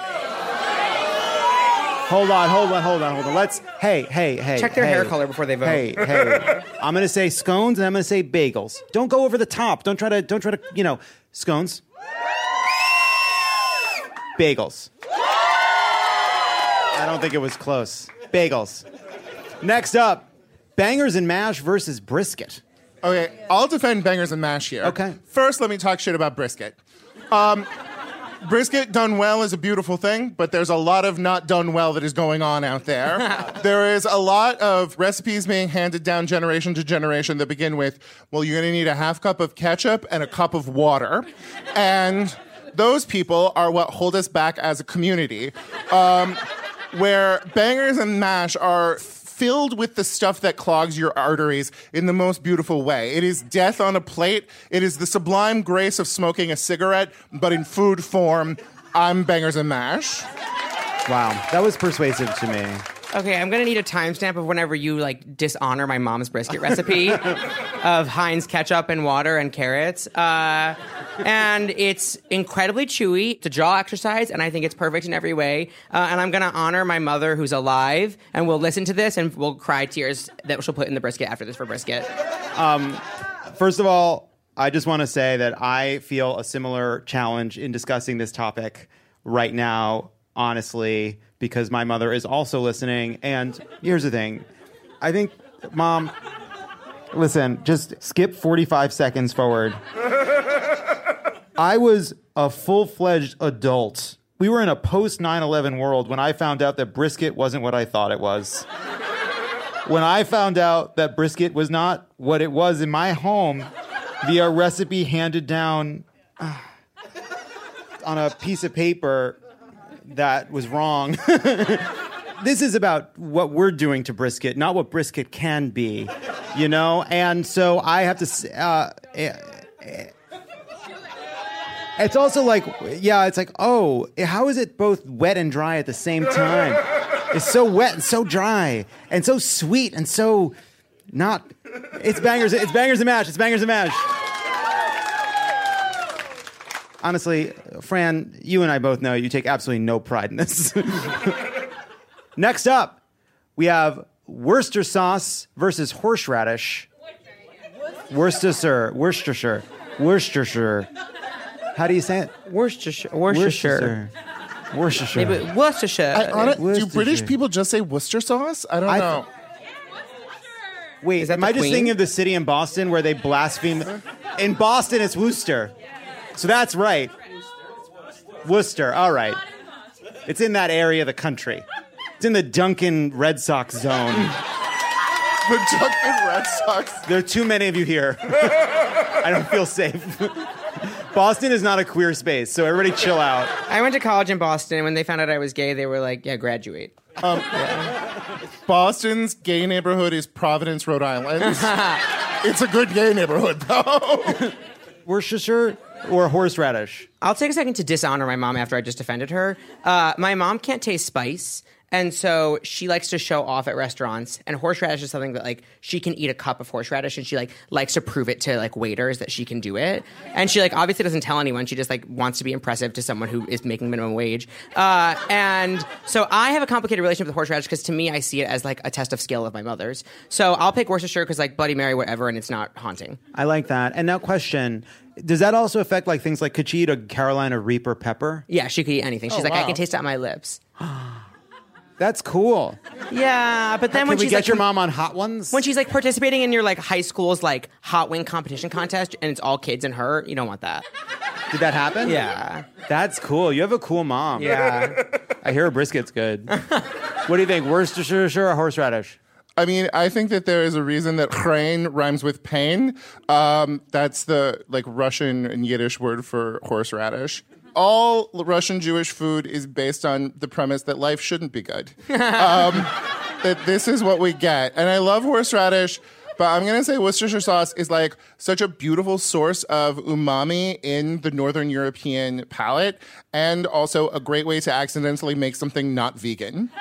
Hold on, hold on, hold on, hold on. Let's... Hey, hey, hey. Check their hey. hair color before they vote. Hey, hey. I'm going to say scones and I'm going to say bagels. Don't go over the top. Don't try to, don't try to, you know, scones. Bagels. I don't think it was close. Bagels. Next up, bangers and mash versus brisket. Okay, I'll defend bangers and mash here. Okay. First, let me talk shit about brisket. Um, brisket done well is a beautiful thing, but there's a lot of not done well that is going on out there. There is a lot of recipes being handed down generation to generation that begin with, well, you're going to need a half cup of ketchup and a cup of water. And those people are what hold us back as a community, um, where bangers and mash are filled with the stuff that clogs your arteries in the most beautiful way. It is death on a plate. It is the sublime grace of smoking a cigarette, but in food form. I'm bangers and mash. Wow, that was persuasive to me. Okay, I'm gonna need a timestamp of whenever you like dishonor my mom's brisket recipe of Heinz ketchup and water and carrots. Uh, and it's incredibly chewy. It's a jaw exercise, and I think it's perfect in every way. Uh, and I'm gonna honor my mother who's alive, and we'll listen to this and we'll cry tears that she'll put in the brisket after this for brisket. Um, first of all, I just want to say that I feel a similar challenge in discussing this topic right now, honestly, because my mother is also listening. And here's the thing. I think, Mom, Listen, just skip forty-five seconds forward. I was a full-fledged adult. We were in a post nine eleven world when I found out that brisket wasn't what I thought it was. When I found out that brisket was not what it was in my home via a recipe handed down uh, on a piece of paper that was wrong. This is about what we're doing to brisket, not what brisket can be, you know? And so I have to... s- Uh, eh, eh. It's also like, yeah, it's like, oh, how is it both wet and dry at the same time? It's so wet and so dry and so sweet and so not... It's bangers, it's bangers and mash, it's bangers and mash. Honestly, Fran, you and I both know you take absolutely no pride in this. Next up, we have Worcester sauce versus horseradish. Worcestershire, Worcestershire, Worcestershire. How do you say it? Worcestershire. Worcestershire. Worcestershire. Maybe Worcestershire. I, hon- do Worcestershire. British people just say Worcester sauce? I don't I- know. Wait, that am the I just Queen? thinking of the city in Boston where they blaspheme? In Boston, it's Worcester. So that's right. Worcester, all right. It's in that area of the country. It's in the Duncan Red Sox zone. The Duncan Red Sox. There are too many of you here. I don't feel safe. Boston is not a queer space, so everybody chill out. I went to college in Boston, and when they found out I was gay, they were like, yeah, graduate. Um, Boston's gay neighborhood is Providence, Rhode Island. It's a good gay neighborhood, though. Worcestershire or horseradish? I'll take a second to dishonor my mom after I just offended her. Uh, my mom can't taste spice. And so she likes to show off at restaurants, and horseradish is something that like she can eat a cup of horseradish, and she like likes to prove it to like waiters that she can do it. And she like obviously doesn't tell anyone. She just like wants to be impressive to someone who is making minimum wage. Uh, and so I have a complicated relationship with horseradish because to me I see it as like a test of skill of my mother's. So I'll pick Worcestershire because like Bloody Mary, whatever, and it's not haunting. I like that. And now question, does that also affect like things like could she eat a Carolina Reaper pepper? Yeah, she could eat anything. She's Oh, like, I wow. can taste it on my lips. That's cool. Yeah, but then Can when we she's get like, your mom on Hot Ones? when she's like participating in your like high school's like hot wing competition contest and it's all kids and her, you don't want that. Did that happen? Yeah. That's cool. You have a cool mom. Yeah. I hear a brisket's good. What do you think, Worcestershire or horseradish? I mean, I think that there is a reason that chrein rhymes with pain. Um, that's the like Russian and Yiddish word for horseradish. All Russian Jewish food is based on the premise that life shouldn't be good. Um, that this is what we get. And I love horseradish, but I'm going to say Worcestershire sauce is like such a beautiful source of umami in the Northern European palate, and also a great way to accidentally make something not vegan.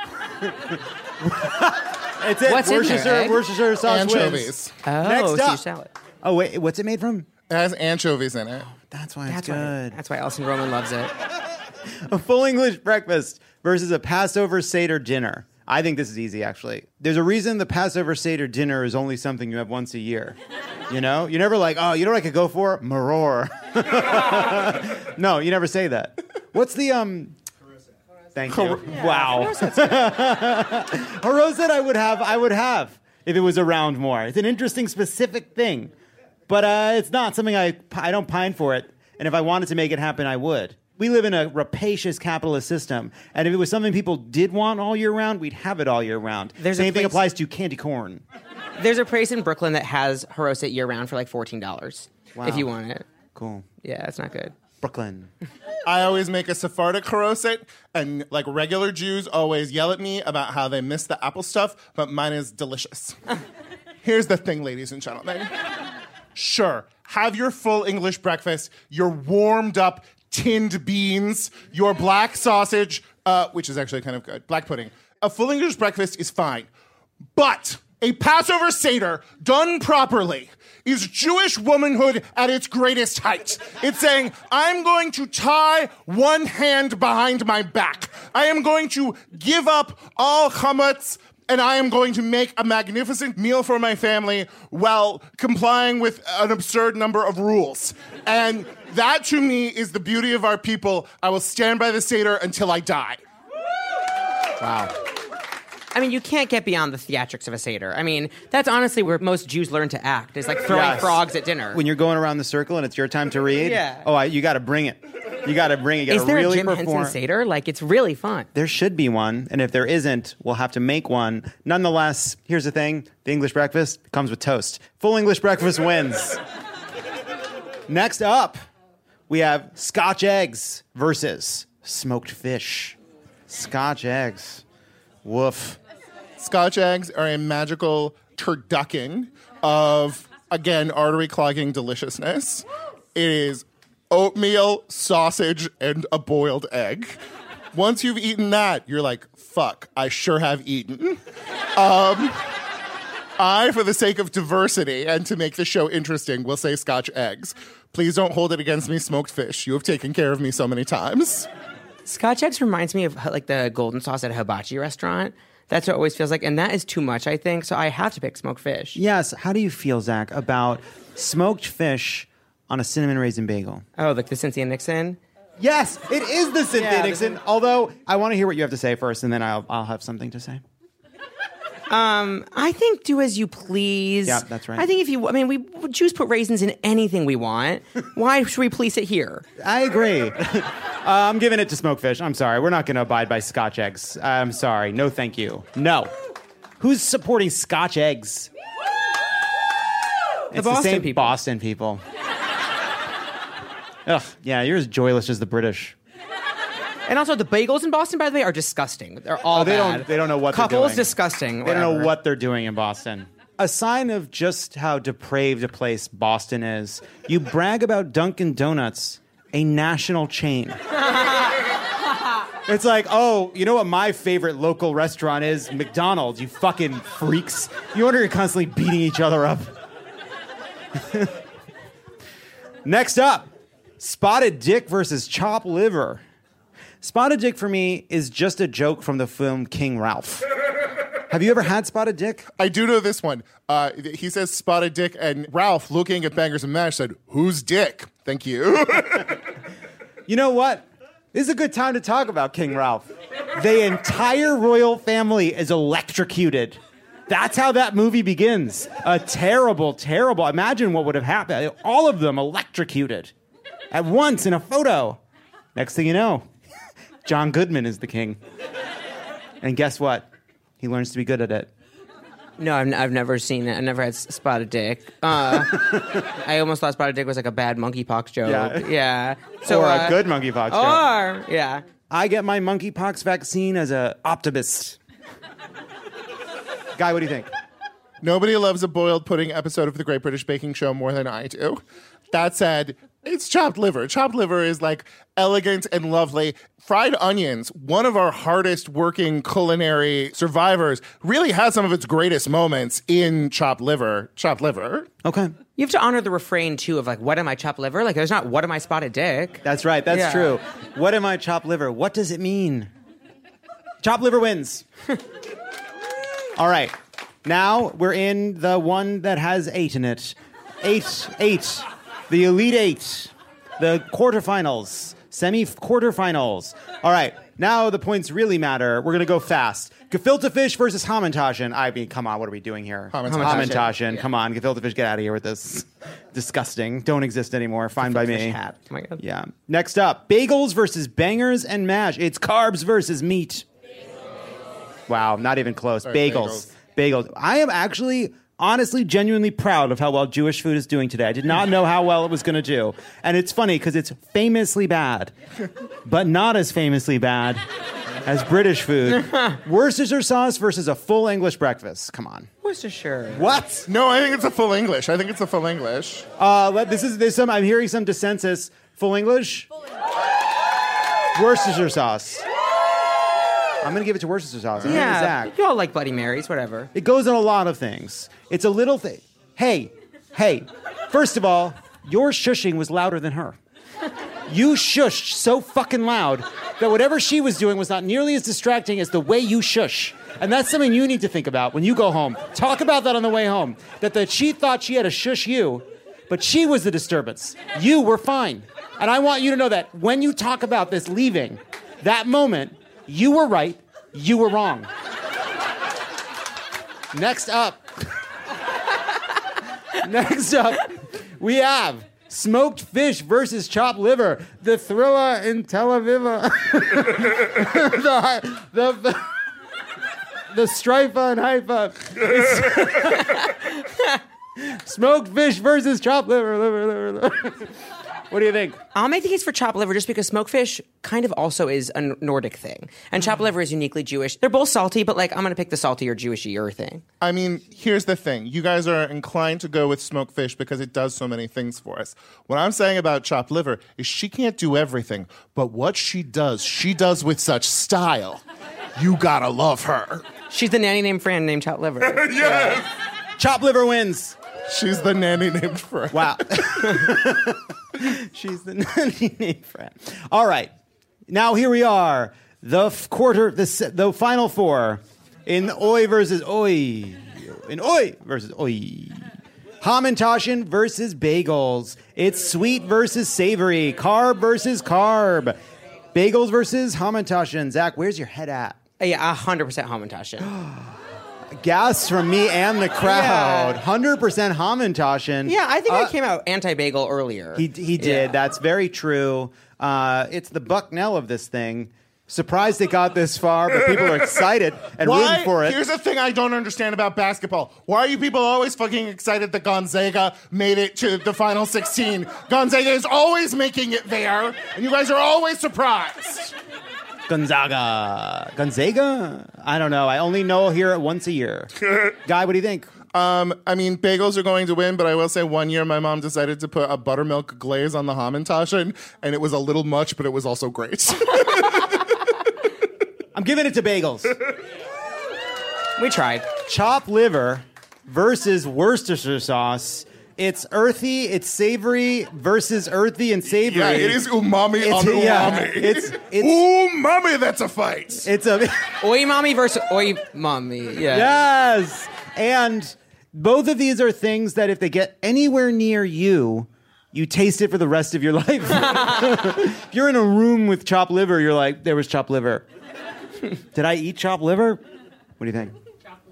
It's it. What's in there, Worcestershire, egg? Worcestershire sauce Anchovies. wins. Oh, Next Caesar up. salad. Oh, wait, what's it made from? It has anchovies in it. That's why That's it's why. good. That's why Alison Roman loves it. A full English breakfast versus a Passover Seder dinner. I think this is easy, actually. There's a reason the Passover Seder dinner is only something you have once a year. You know? You're never like, oh, you know what I could go for? Maror. No, you never say that. What's the, um... Thank you. Wow. Haroset I would have, I would have if it was around more. It's an interesting, specific thing. But uh, it's not something I, I don't pine for it. And if I wanted to make it happen, I would. We live in a rapacious capitalist system. And if it was something people did want all year round, we'd have it all year round. There's a Same thing place- applies to candy corn. There's a place in Brooklyn that has Haroset year round for like fourteen dollars Wow. if you want it. Cool. Yeah, it's not good. Brooklyn. I always make a Sephardic haroset, and like regular Jews always yell at me about how they miss the apple stuff, but mine is delicious. Here's the thing, ladies and gentlemen. Sure, have your full English breakfast, your warmed up tinned beans, your black sausage, uh, which is actually kind of good, black pudding. A full English breakfast is fine, but a Passover Seder done properly is Jewish womanhood at its greatest height. It's saying, I'm going to tie one hand behind my back. I am going to give up all chametz, and I am going to make a magnificent meal for my family while complying with an absurd number of rules. And that, to me, is the beauty of our people. I will stand by the Seder until I die. Wow. I mean, you can't get beyond the theatrics of a Seder. I mean, that's honestly where most Jews learn to act, is like throwing Yes. frogs at dinner. When you're going around the circle and it's your time to read, Yeah. oh, I, you got to bring it. You got to bring it. You Is got to there really a Jim perform. Henson Seder? Like, it's really fun. There should be one, and if there isn't, we'll have to make one. Nonetheless, here's the thing. The English breakfast comes with toast. Full English breakfast wins. Next up, we have Scotch eggs versus smoked fish. Scotch eggs. Woof. Scotch eggs are a magical turducken of, again, artery clogging deliciousness. It is oatmeal, sausage, and a boiled egg. Once you've eaten that, you're like, fuck, I sure have eaten. Um, I, for the sake of diversity and to make the show interesting, will say Scotch eggs. Please don't hold it against me, smoked fish. You have taken care of me so many times. Scotch eggs reminds me of like the golden sauce at a hibachi restaurant. That's what it always feels like, and that is too much, I think, so I have to pick smoked fish. Yes. How do you feel, Zach, about smoked fish on a cinnamon raisin bagel? Oh, like the Cynthia Nixon? Yes, it is the Cynthia Yeah, Nixon. the- Although, I want to hear what you have to say first, and then I'll, I'll have something to say. Um, I think do as you please. Yeah, that's right. I think if you, I mean, we Jews put raisins in anything we want. Why should we police it here? I agree. uh, I'm giving it to smoked fish. I'm sorry. We're not going to abide by Scotch eggs. I'm sorry. No, thank you. No. Who's supporting Scotch eggs? The It's Boston the same people. Boston people. Ugh, yeah, you're as joyless as the British. And also, the bagels in Boston, by the way, are disgusting. They're all Oh, they bad. don't. They don't know what Couples, they're doing. disgusting. They don't know whatever. what they're doing in Boston. A sign of just how depraved a place Boston is. You brag about Dunkin' Donuts, a national chain. It's like, oh, you know what my favorite local restaurant is? McDonald's, you fucking freaks. You wonder you're constantly beating each other up. Next up, Spotted Dick versus Chopped Liver. Spotted Dick for me is just a joke from the film King Ralph. Have you ever had Spotted Dick? I do know this one. Uh, he says Spotted Dick, and Ralph, looking at Bangers and Mash, said, "Who's Dick?" Thank you. You know what? This is a good time to talk about King Ralph. The entire royal family is electrocuted. That's how that movie begins. A terrible, terrible. Imagine what would have happened. All of them electrocuted at once in a photo. Next thing you know, John Goodman is the king. And guess what? He learns to be good at it. No, I've, I've never seen it. I never had s- Spotted Dick. Uh, I almost thought Spotted Dick was like a bad monkeypox joke. Yeah. Yeah. Or a uh, good monkeypox joke. Or, yeah. I get my monkeypox vaccine as an optimist. Guy, what do you think? Nobody loves a boiled pudding episode of The Great British Baking Show more than I do. That said, it's chopped liver. Chopped liver is like elegant and lovely. Fried onions, one of our hardest working culinary survivors, really has some of its greatest moments in chopped liver. Chopped liver. Okay. You have to honor the refrain, too, of like, what am I, chopped liver? Like, there's not, what am I, Spotted Dick? That's right. That's Yeah. true. What am I, chopped liver? What does it mean? Chopped liver wins. All right. Now we're in the one that has eight in it. Eight, eight. The Elite Eight. The quarterfinals. Semi-quarterfinals. All right. Now the points really matter. We're going to go fast. Gefilte fish versus Hamantaschen. I mean, come on. What are we doing here? Hamantaschen. Hamantaschen. Come on. Gefilte fish, get out of here with this. Disgusting. Don't exist anymore. Fine by me. Fish hat. Oh my God. Yeah. Next up, bagels versus bangers and mash. It's carbs versus meat. Wow, not even close. Sorry, bagels. bagels. I am actually, honestly, genuinely proud of how well Jewish food is doing today. I did not know how well it was going to do. And it's funny because it's famously bad, but not as famously bad as British food. Worcestershire sauce versus a full English breakfast. Come on. Worcestershire. What? No, I think it's a full English. I think it's a full English. Uh, let, this is there's some. I'm hearing some dissensus. Full English. Full English. Worcestershire sauce. I'm going to give it to Worcestershire sauce. I'm giving it to Yeah. Zach. You all like Bloody Marys, whatever. It goes on a lot of things. It's a little thing. Hey, hey, first of all, your shushing was louder than her. You shushed so fucking loud that whatever she was doing was not nearly as distracting as the way you shush. And that's something you need to think about when you go home. Talk about that on the way home. That the, she thought she had to shush you, but she was the disturbance. You were fine. And I want you to know that when you talk about this leaving, that moment, you were right, you were wrong. Next up. Next up, we have smoked fish versus chopped liver. The thriller in Tel Aviv. the, the, the, the strifa and Haifa. Smoked fish versus chopped liver. liver, liver, liver. What do you think? I'll make the case for chopped liver just because smoked fish kind of also is a Nordic thing. And chopped liver is uniquely Jewish. They're both salty, but like I'm going to pick the saltier, Jewishier thing. I mean, here's the thing. You guys are inclined to go with smoked fish because it does so many things for us. What I'm saying about chopped liver is she can't do everything, but what she does, she does with such style. You gotta love her. She's the nanny named Fran named chopped liver. Yes. Chopped liver wins. She's the nanny named Fran. Wow. She's the nanny named Fran. All right. Now here we are. The f- quarter, the, se- the final four in Oi versus Oi. In Oi versus Oi. Hamantaschen versus bagels. It's sweet versus savory. Carb versus carb. Bagels versus Hamantaschen. Zach, where's your head at? Yeah, one hundred percent Hamantaschen. Gas from me and the crowd. Yeah. one hundred percent Hamantaschen. Yeah, I think uh, I came out anti-bagel earlier. He he did. Yeah. That's very true. Uh, it's the Bucknell of this thing. Surprised it got this far, but people are excited and Why? rooting for it. Here's the thing I don't understand about basketball. Why are you people always fucking excited that Gonzaga made it to the Final sixteen? Gonzaga is always making it there, and you guys are always surprised. Gonzaga. Gonzaga? I don't know. I only know hear it once a year. Guy, what do you think? Um, I mean, bagels are going to win, but I will say one year my mom decided to put a buttermilk glaze on the Hamantaschen, and it was a little much, but it was also great. I'm giving it to bagels. We tried. Chopped liver versus Worcestershire sauce. It's earthy, it's savory versus earthy and savory. Yeah, it is umami It's- on umami. yeah, it's- it's- umami, that's a fight. It's a Oi mommy versus oi mommy. Yeah. Yes. And both of these are things that if they get anywhere near you, you taste it for the rest of your life. If you're in a room with chopped liver, you're like, there was chopped liver. Did I eat chopped liver? What do you think?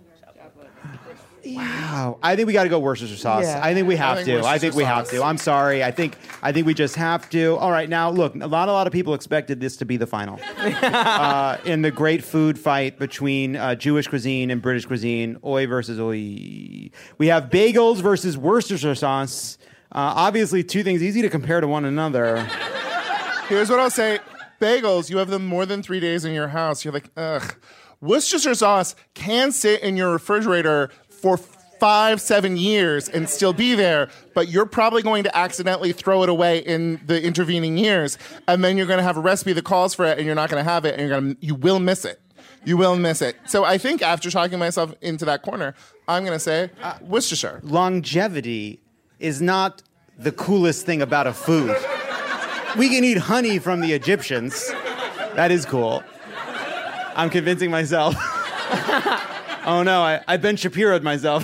Wow. I think we got to go Worcestershire sauce. Yeah. I think we have I think to. I think we Worcestershire have sauce. to. I'm sorry. I think I think we just have to. All right. Now, look, a lot, a lot of people expected this to be the final. uh, in the great food fight between uh, Jewish cuisine and British cuisine, Oi versus Oi. We have bagels versus Worcestershire sauce. Uh, obviously, two things easy to compare to one another. Here's what I'll say. Bagels, you have them more than three days in your house. You're like, ugh. Worcestershire sauce can sit in your refrigerator for five, seven years and still be there, but you're probably going to accidentally throw it away in the intervening years, and then you're going to have a recipe that calls for it, and you're not going to have it, and you're going to, you will miss it. You will miss it. So I think after talking myself into that corner, I'm going to say uh, Worcestershire. Longevity is not the coolest thing about a food. We can eat honey from the Egyptians. That is cool. I'm convincing myself. Oh no, I, I Ben Shapiro'd myself.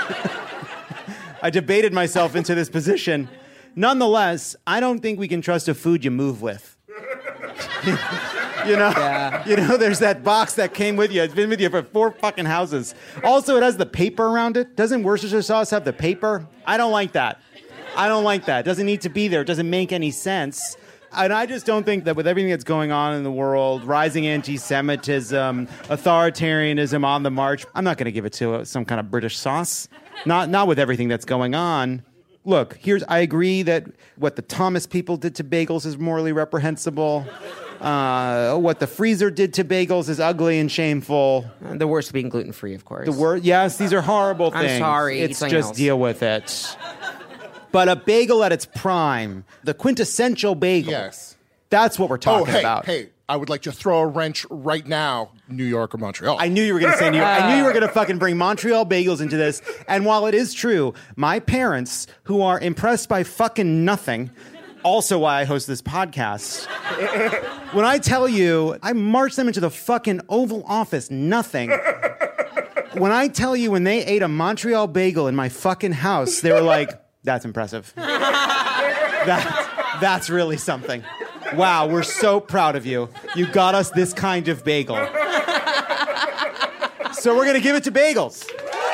I debated myself into this position. Nonetheless, I don't think we can trust a food you move with. You know, Yeah. you know, there's that box that came with you. It's been with you for four fucking houses. Also, it has the paper around it. Doesn't Worcestershire sauce have the paper? I don't like that. I don't like that. It doesn't need to be there. It doesn't make any sense. And I just don't think that with everything that's going on in the world, rising anti-Semitism, authoritarianism on the march, I'm not going to give it to some kind of British sauce. Not, not with everything that's going on. Look, here's, I agree that what the Thomas people did to bagels is morally reprehensible. Uh, what the freezer did to bagels is ugly and shameful. Uh, the worst being gluten-free, of course. The word, yes, these are horrible I'm things. sorry, It's something just else. deal with it. But a bagel at its prime, the quintessential bagel. Yes. That's what we're Oh, talking hey, about. hey, I would like to throw a wrench right now, New York or Montreal. I knew you were going to say New York. I knew you were going to fucking bring Montreal bagels into this. And while it is true, my parents, who are impressed by fucking nothing, also why I host this podcast, when I tell you, I marched them into the fucking Oval Office, nothing. When I tell you when they ate a Montreal bagel in my fucking house, they were like, that's impressive. That, that's really something. Wow, we're so proud of you. You got us this kind of bagel. So we're going to give it to bagels.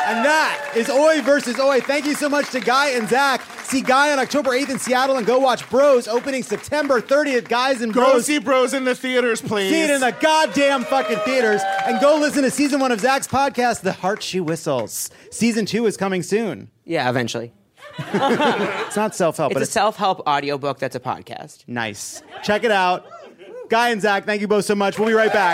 And that is Oi versus Oi. Thank you so much to Guy and Zach. See Guy on October eighth in Seattle and go watch Bros opening September thirtieth. Guys and Bros. Go see Bros in the theaters, please. See it in the goddamn fucking theaters. And go listen to season one of Zach's podcast, The Heart She Whistles. Season two is coming soon. Yeah, eventually. It's not self-help, It's but a it's self-help audiobook that's a podcast. nice. Check it out. Guy and Zach, thank you both so much. We'll be right back.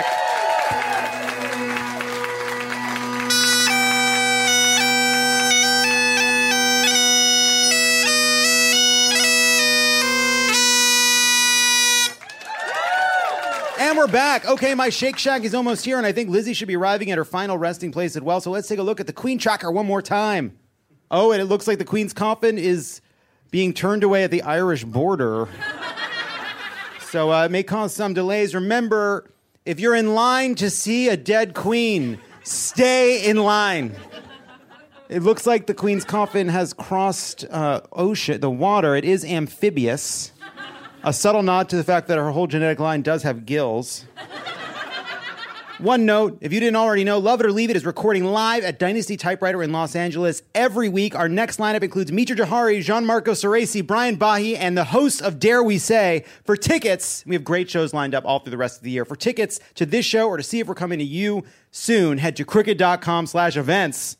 And we're back. Okay, my Shake Shack is almost here, and I think Lizzie should be arriving at her final resting place as well. So let's take a look at the Queen tracker one more time. Oh, and it looks like the Queen's coffin is being turned away at the Irish border. So uh, it may cause some delays. Remember, if you're in line to see a dead queen, stay in line. It looks like the Queen's coffin has crossed uh, ocean, the water. It is amphibious. A subtle nod to the fact that her whole genetic line does have gills. One note, if you didn't already know, Love It or Leave It is recording live at Dynasty Typewriter in Los Angeles every week. Our next lineup includes Mitra Johari, Gianmarco Ceresi, Brian Bahi, and the hosts of Dare We Say. For tickets, we have great shows lined up all through the rest of the year. For tickets to this show or to see if we're coming to you soon, head to crooked.com slash events.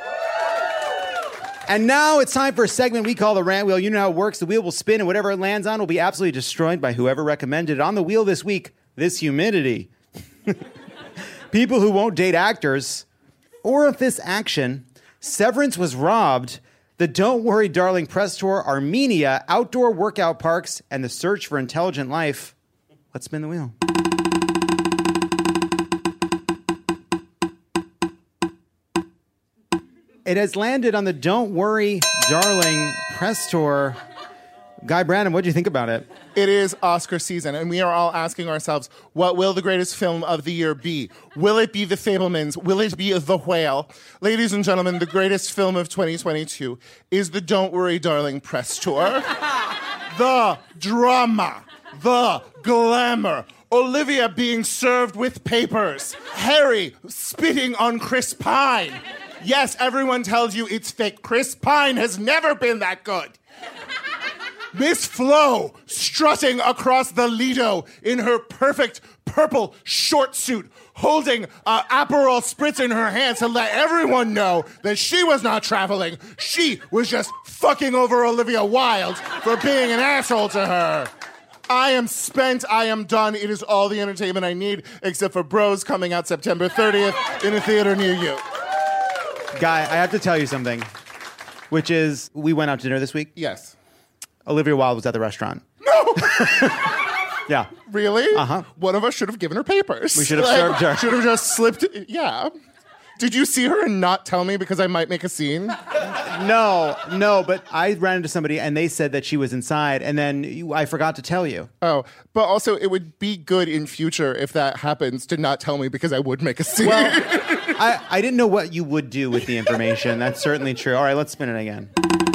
And now it's time for a segment we call the Rant Wheel. You know how it works. The wheel will spin, and whatever it lands on will be absolutely destroyed by whoever recommended it. On the wheel this week, this humidity. People who won't date actors, or if this action, Severance was robbed, the Don't Worry Darling press tour, Armenia, outdoor workout parks, and the search for intelligent life. Let's spin the wheel. It has landed on the Don't Worry Darling press tour. Guy Branum, what do you think about it? It is Oscar season, and we are all asking ourselves, what will the greatest film of the year be? Will it be The Fabelmans? Will it be The Whale? Ladies and gentlemen, the greatest film of twenty twenty-two is the Don't Worry Darling press tour. The drama, the glamour, Olivia being served with papers, Harry spitting on Chris Pine. Yes, everyone tells you it's fake. Chris Pine has never been that good. Miss Flo strutting across the Lido in her perfect purple short suit, holding uh, Aperol Spritz in her hand to let everyone know that she was not traveling. She was just fucking over Olivia Wilde for being an asshole to her. I am spent. I am done. It is all the entertainment I need, except for Bros coming out September thirtieth in a theater near you. Guy, I have to tell you something, which is we went out to dinner this week. Yes. Olivia Wilde was at the restaurant. No! Yeah. Really? Uh-huh. One of us should have given her papers. We should have Like, served her. Should have just slipped. Yeah. Did you see her and not tell me because I might make a scene? No, no, but I ran into somebody and they said that she was inside, and then you, I forgot to tell you. Oh, but also it would be good in future if that happens to not tell me because I would make a scene. Well, I, I didn't know what you would do with the information. That's certainly true. All right, let's spin it again.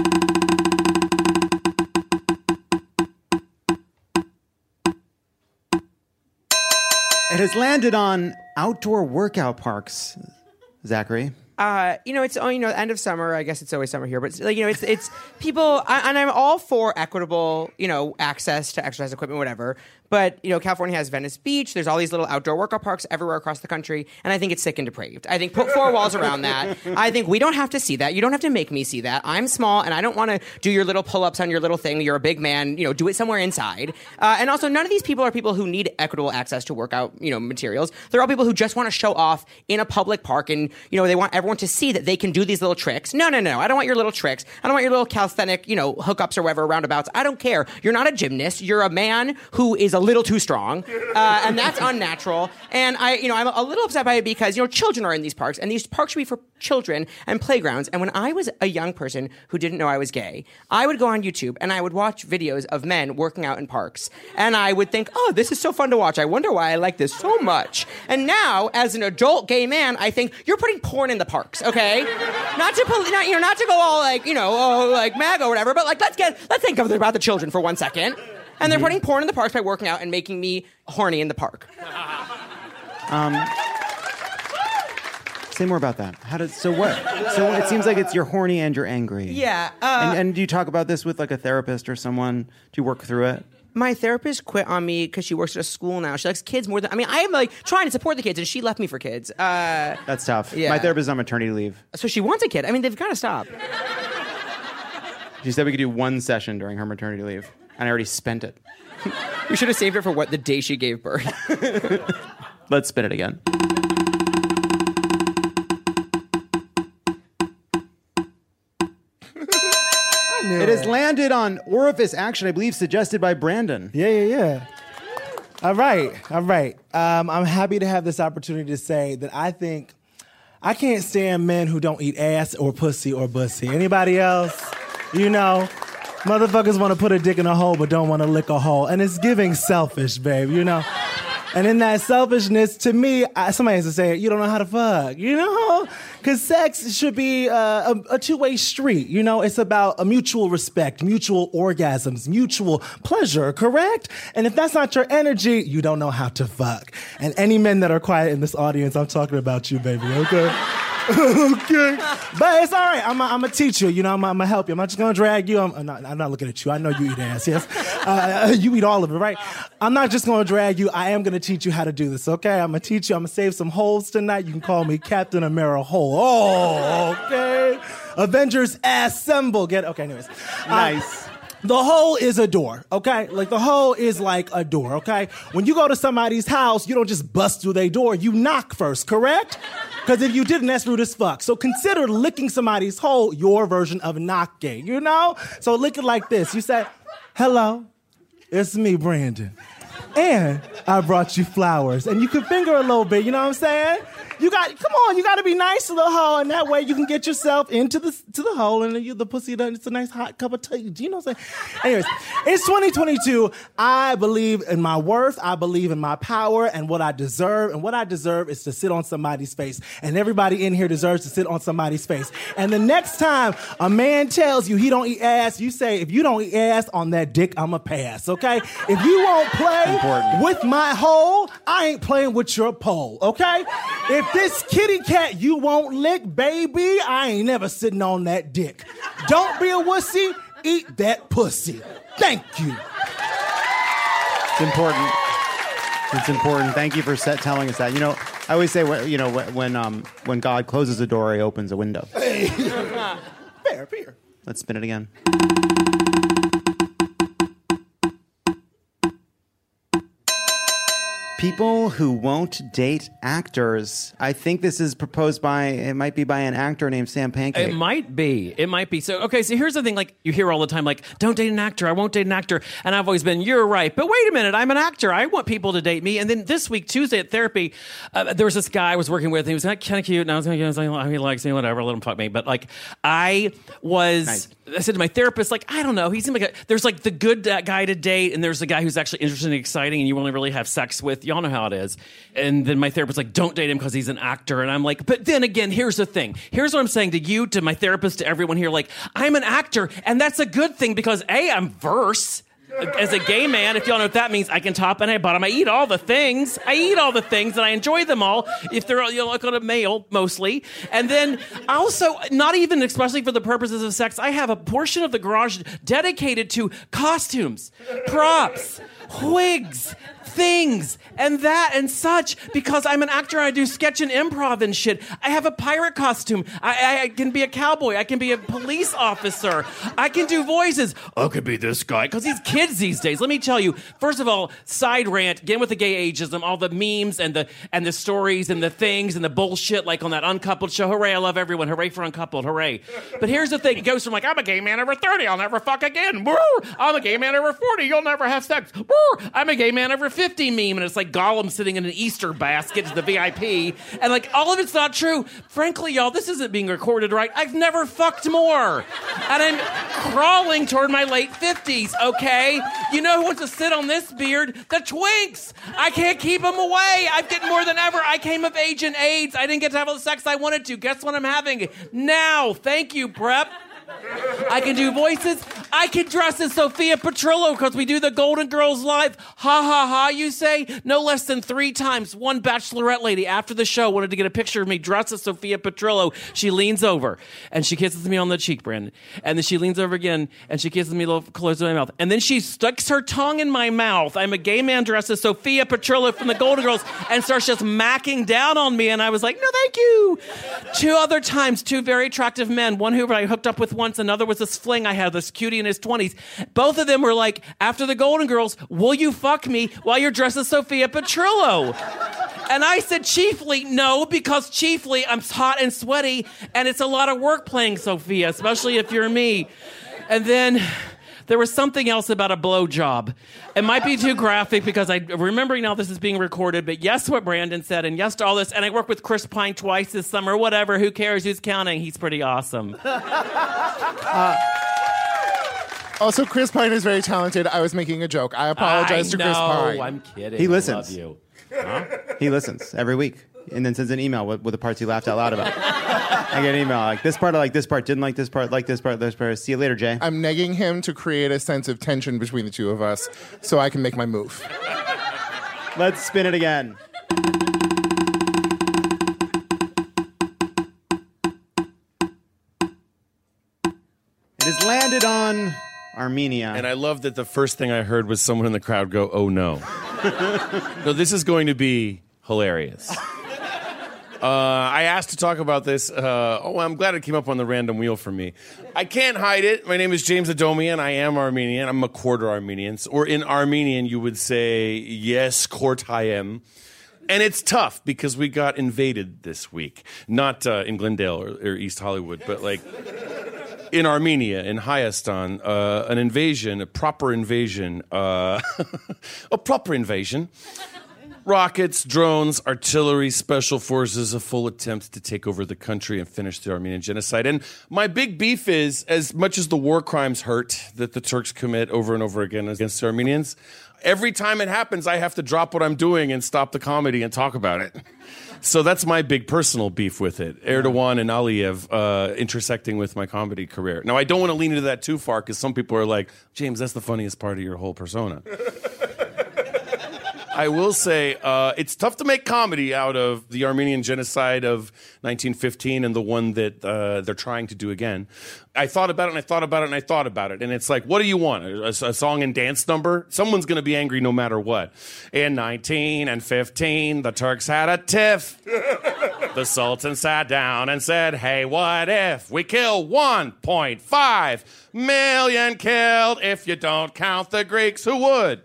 It has landed on outdoor workout parks, Zachary. Uh, you know, it's oh, you know, end of summer. I guess it's always summer here, but it's, like you know, it's it's people, I, and I'm all for equitable, you know, access to exercise equipment, whatever. But you know, California has Venice Beach. There's all these little outdoor workout parks everywhere across the country, and I think it's sick and depraved. I think put four walls around that. I think we don't have to see that. You don't have to make me see that. I'm small, and I don't want to do your little pull-ups on your little thing. You're a big man. You know, do it somewhere inside. Uh, and also, none of these people are people who need equitable access to workout, you know, materials. They're all people who just want to show off in a public park, and you know, they want everyone to see that they can do these little tricks. No, no, no. I don't want your little tricks. I don't want your little calisthenic, you know, hookups or whatever, roundabouts. I don't care. You're not a gymnast. You're a man who is a little too strong. Uh, and that's unnatural. And I, you know, I'm a little upset by it because, you know, children are in these parks, and these parks should be for children and playgrounds. And when I was a young person who didn't know I was gay, I would go on YouTube and I would watch videos of men working out in parks. And I would think, oh, this is so fun to watch. I wonder why I like this so much. And now, as an adult gay man, I think you're putting porn in the parks, okay? Not to, not, you know, not to go all like, you know, oh, like MAGA or whatever, but like, let's get, let's think of about the children for one second. And they're putting porn in the parks by working out and making me horny in the park. Um, Say more about that. How does so what? So it seems like it's you're horny and you're angry. Yeah. Uh, and, and do you talk about this with like a therapist or someone? Do you work through it? My therapist quit on me because she works at a school now. She likes kids more than I mean. I am like trying to support the kids, and she left me for kids. Uh, That's tough. Yeah. My therapist is on maternity leave. So she wants a kid. I mean, they've got to stop. She said we could do one session during her maternity leave, and I already spent it. We should have saved it for what the day she gave birth. Let's spin it again. It has landed on orifice action, I believe, suggested by Brandon. Yeah, yeah, yeah. All right, all right. Um, I'm happy to have this opportunity to say that I think I can't stand men who don't eat ass or pussy or bussy. Anybody else? You know, motherfuckers want to put a dick in a hole but don't want to lick a hole. And it's giving selfish, babe, you know? And in that selfishness, to me, I, somebody has to say, you don't know how to fuck, you know? Because sex should be uh, a, a two-way street, you know? It's about a mutual respect, mutual orgasms, mutual pleasure, correct? And if that's not your energy, you don't know how to fuck. And any men that are quiet in this audience, I'm talking about you, baby, okay? Okay. But it's all right. I'm going to teach you. You know, I'm going to help you. I'm not just going to drag you. I'm, I'm, not, I'm not looking at you. I know you eat ass, yes? Uh, you eat all of it, right? I'm not just going to drag you. I am going to teach you how to do this, okay? I'm going to teach you. I'm going to save some holes tonight. You can call me Captain Amara Hole. Oh, okay. Avengers assemble. Get Okay, anyways. Nice. Uh, The hole is a door, okay? Like, the hole is like a door, okay? When you go to somebody's house, you don't just bust through their door. You knock first, correct? Because if you didn't, that's rude as fuck. So consider licking somebody's hole your version of knocking, you know? So lick it like this. You say, hello, it's me, Brandon. And I brought you flowers. And you can finger a little bit, you know what I'm saying? You got, come on, you got to be nice to the hole, and that way you can get yourself into the to the hole, and you, the pussy, it's a nice hot cup of tea. Do you know what I'm saying? Anyways, it's twenty twenty-two. I believe in my worth. I believe in my power and what I deserve, and what I deserve is to sit on somebody's face, and everybody in here deserves to sit on somebody's face. And the next time a man tells you he don't eat ass, you say, if you don't eat ass on that dick, I'ma pass, okay? If you won't play Important. with my hole, I ain't playing with your pole, okay? If this kitty cat you won't lick, baby, I ain't never sitting on that dick. Don't be a wussy, eat that pussy. Thank you. It's important. It's important. Thank you for set telling us that. You know, I always say, you know, when um, when God closes a door, he opens a window. Hey. Fair, fair. Let's spin it again. People who won't date actors. I think this is proposed by, it might be by an actor named Sam Pancake. It might be. It might be. So, okay, so here's the thing. Like, you hear all the time, like, don't date an actor. I won't date an actor. And I've always been, you're right. But wait a minute. I'm an actor. I want people to date me. And then this week, Tuesday at therapy, uh, there was this guy I was working with. And he was kind of cute. And I was like, he likes me, whatever. Let him fuck me. But, like, I was... Nice. I said to my therapist, like, I don't know. He seemed like a, there's like the good guy to date, and there's the guy who's actually interesting and exciting, and you only really have sex with. Y'all know how it is. And then my therapist's like, don't date him because he's an actor. And I'm like, but then again, here's the thing. Here's what I'm saying to you, to my therapist, to everyone here. Like, I'm an actor, and that's a good thing because A, I'm verse. As a gay man, if y'all know what that means, I can top and I bottom. I eat all the things. I eat all the things, and I enjoy them all. If they're, you know, like on a male, mostly. And then also, not even especially for the purposes of sex, I have a portion of the garage dedicated to costumes, props, wigs, things, and that and such, because I'm an actor. I do sketch and improv and shit. I have a pirate costume. I, I can be a cowboy. I can be a police officer. I can do voices. I could be this guy, because these kids these days, let me tell you, first of all, side rant, again with the gay ageism, all the memes and the and the stories and the things and the bullshit, like on that Uncoupled show. Hooray, I love everyone. Hooray for Uncoupled. Hooray. But here's the thing. It goes from like, I'm a gay man over thirty. I'll never fuck again. Woo! I'm a gay man over forty. You'll never have sex. Woo! I'm a gay man over fifty meme, and it's like Gollum sitting in an Easter basket to the V I P, and like all of it's not true. Frankly, y'all, this isn't being recorded right. I've never fucked more, and I'm crawling toward my late fifties, okay? You know who wants to sit on this beard? The twinks! I can't keep them away. I've getting more than ever. I came of age in AIDS. I didn't get to have all the sex I wanted to. Guess what I'm having now? Thank you, Prep. I can do voices. I can dress as Sophia Petrillo because we do the Golden Girls live. Ha ha ha, you say? No less than three times. One bachelorette lady after the show wanted to get a picture of me dressed as Sophia Petrillo. She leans over and she kisses me on the cheek, Brandon. And then she leans over again and she kisses me a little close to my mouth. And then she sticks her tongue in my mouth. I'm a gay man dressed as Sophia Petrillo from the Golden Girls and starts just macking down on me. And I was like, no, thank you. Two other times, two very attractive men. One who I hooked up with once, another was this fling I had, this cutie in his twenties. Both of them were like, after the Golden Girls, will you fuck me while you're dressed as Sophia Petrillo? And I said, chiefly, no, because chiefly I'm hot and sweaty, and it's a lot of work playing Sophia, especially if you're me. And then there was something else about a blowjob. It might be too graphic because I'm remembering now this is being recorded, but yes to what Brandon said, and yes to all this. And I worked with Chris Pine twice this summer, whatever, who cares, who's counting? He's pretty awesome. Uh, also, Chris Pine is very talented. I was making a joke. I apologize I to Chris know, Pine. I'm kidding. He I listens. love you. Huh? He listens every week and then sends an email with, with the parts he laughed out loud about. I get an email like, this part I like, this part didn't like, this part like, this part, this part. See you later, Jay. I'm negging him to create a sense of tension between the two of us so I can make my move. Let's spin it again. It has landed on Armenia. And I love that the first thing I heard was someone in the crowd go, oh no. No, this is going to be hilarious. Uh, I asked to talk about this. Uh, oh, I'm glad it came up on the random wheel for me. I can't hide it. My name is James Adomian. I am Armenian. I'm a quarter Armenian. Or in Armenian, you would say, yes, Kortayem. And it's tough because we got invaded this week. Not uh, in Glendale or, or East Hollywood, but like in Armenia, in Hayastan, uh, an invasion, a proper invasion, uh, a proper invasion. Rockets, drones, artillery, special forces, a full attempt to take over the country and finish the Armenian genocide. And my big beef is, as much as the war crimes hurt that the Turks commit over and over again against the Armenians, every time it happens, I have to drop what I'm doing and stop the comedy and talk about it. So that's my big personal beef with it. Erdogan and Aliyev uh, intersecting with my comedy career. Now, I don't want to lean into that too far because some people are like, James, that's the funniest part of your whole persona. I will say uh, it's tough to make comedy out of the Armenian genocide of nineteen fifteen and the one that uh, they're trying to do again. I thought about it and I thought about it and I thought about it. And it's like, what do you want? A, a song and dance number? Someone's going to be angry no matter what. In nineteen and fifteen, the Turks had a tiff. The Sultan sat down and said, hey, what if we kill one point five million killed? If you don't count the Greeks, who would?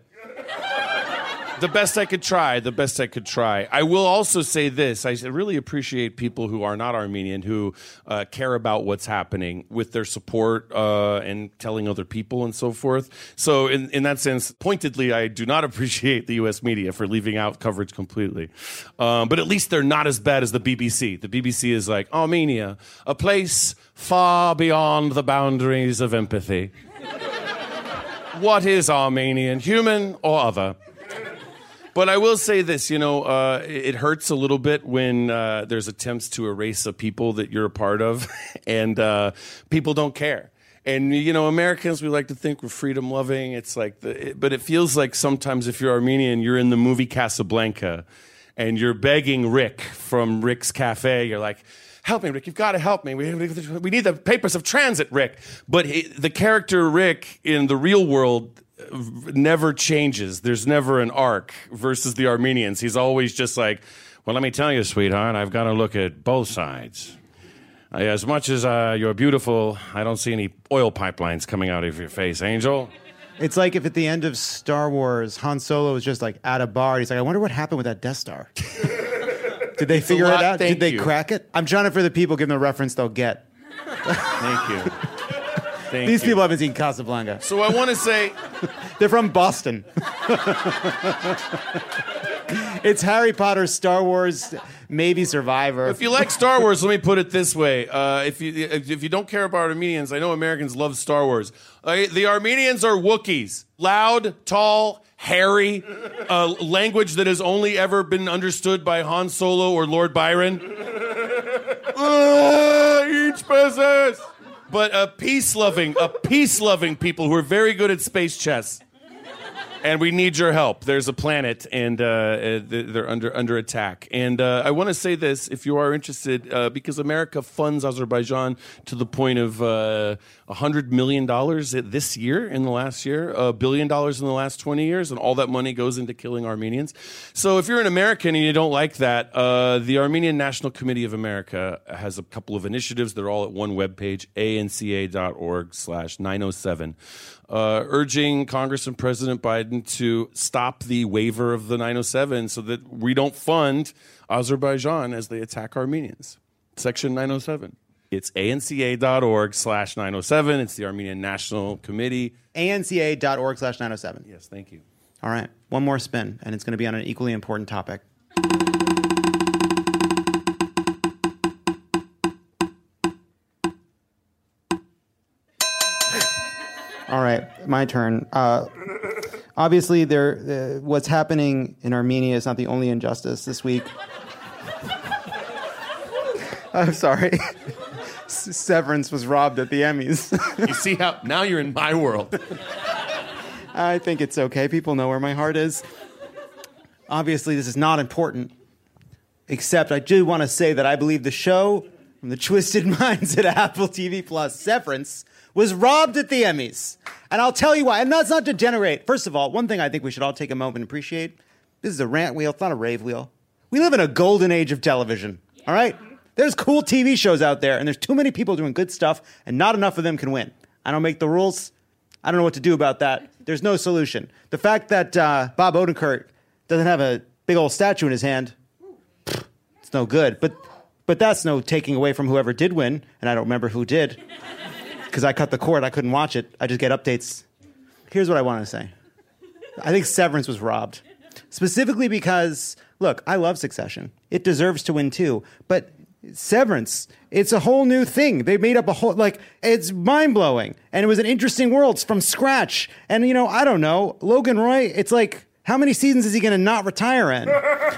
The best I could try, the best I could try. I will also say this. I really appreciate people who are not Armenian, who uh, care about what's happening with their support uh, and telling other people and so forth. So in, in that sense, pointedly, I do not appreciate the U S media for leaving out coverage completely. Um, but at least they're not as bad as the B B C. The B B C is like, Armenia, a place far beyond the boundaries of empathy. What is Armenian, human or other? But I will say this, you know, uh, it hurts a little bit when uh, there's attempts to erase a people that you're a part of, and uh, people don't care. And, you know, Americans, we like to think we're freedom-loving. It's like, the, it, but it feels like sometimes if you're Armenian, you're in the movie Casablanca, and you're begging Rick from Rick's Cafe. You're like, help me, Rick. You've got to help me. We, we, we need the papers of transit, Rick. But he, the character Rick in the real world never changes. There's never an arc versus the Armenians. He's always just like, well, let me tell you, sweetheart, I've got to look at both sides. Uh, as much as uh, you're beautiful, I don't see any oil pipelines coming out of your face, Angel. It's like if at the end of Star Wars, Han Solo was just like at a bar. He's like, I wonder what happened with that Death Star. Did they It's a figure lot, it out? thank Did they you. crack it? I'm trying to for the people, give them a reference they'll get. Thank you. Thank These you. people haven't seen Casablanca. So I want to say... They're from Boston. It's Harry Potter, Star Wars, maybe Survivor. If you like Star Wars, let me put it this way. Uh, if you if you don't care about Armenians, I know Americans love Star Wars. Uh, the Armenians are Wookiees. Loud, tall, hairy, uh, language that has only ever been understood by Han Solo or Lord Byron. Uh, each business. but a peace-loving, a peace-loving people who are very good at space chess. And we need your help. There's a planet, and uh, they're under under attack. And uh, I want to say this, if you are interested, uh, because America funds Azerbaijan to the point of uh, one hundred million dollars this year, in the last year, a billion dollars in the last twenty years, and all that money goes into killing Armenians. So if you're an American and you don't like that, uh, the Armenian National Committee of America has a couple of initiatives. They're all at one webpage, A N C A dot org slash nine oh seven. Uh, urging Congress and President Biden to stop the waiver of the nine oh seven so that we don't fund Azerbaijan as they attack Armenians. Section nine oh seven. It's A N C A dot org slash nine oh seven. It's the Armenian National Committee. A N C A dot org slash nine oh seven. Yes, thank you. All right, one more spin, and it's going to be on an equally important topic. All right, my turn. Uh, obviously, there, uh, what's happening in Armenia is not the only injustice this week. I'm sorry. Severance was robbed at the Emmys. You see how now you're in my world. I think it's okay. People know where my heart is. Obviously, this is not important, except I do want to say that I believe the show from the twisted minds at Apple T V Plus, Severance, was robbed at the Emmys. And I'll tell you why. And that's not to generate. First of all, one thing I think we should all take a moment and appreciate. This is a rant wheel. It's not a rave wheel. We live in a golden age of television. All right? There's cool T V shows out there, and there's too many people doing good stuff, and not enough of them can win. I don't make the rules. I don't know what to do about that. There's no solution. The fact that uh, Bob Odenkirk doesn't have a big old statue in his hand, it's no good. But, but that's no taking away from whoever did win, and I don't remember who did. Because I cut the cord, I couldn't watch it. I just get updates. Here's what I want to say. I think Severance was robbed. Specifically because, look, I love Succession. It deserves to win too. But Severance, it's a whole new thing. They made up a whole, like, it's mind-blowing. And it was an interesting world from scratch. And, you know, I don't know. Logan Roy, it's like, how many seasons is he going to not retire in?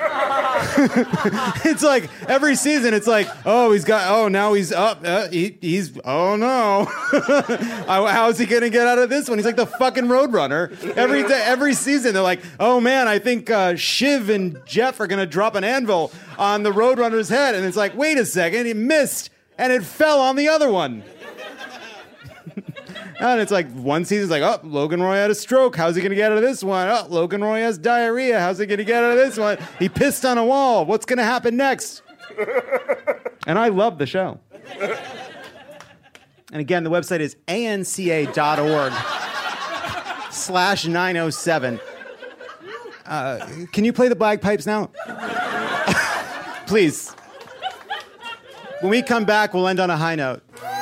It's like every season, it's like, oh, he's got, oh, now he's up. Uh, he, he's, oh no. How is he going to get out of this one? He's like the fucking Roadrunner. Every day, every season, they're like, oh man, I think uh, Shiv and Jeff are going to drop an anvil on the Roadrunner's head. And it's like, wait a second, he missed and it fell on the other one. And it's like one season's like, oh, Logan Roy had a stroke. How's he going to get out of this one? Oh, Logan Roy has diarrhea. How's he going to get out of this one? He pissed on a wall. What's going to happen next? And I love the show. And again, the website is A N C A dot org slash nine oh seven. Uh, can you play the bagpipes now? Please. When we come back, we'll end on a high note.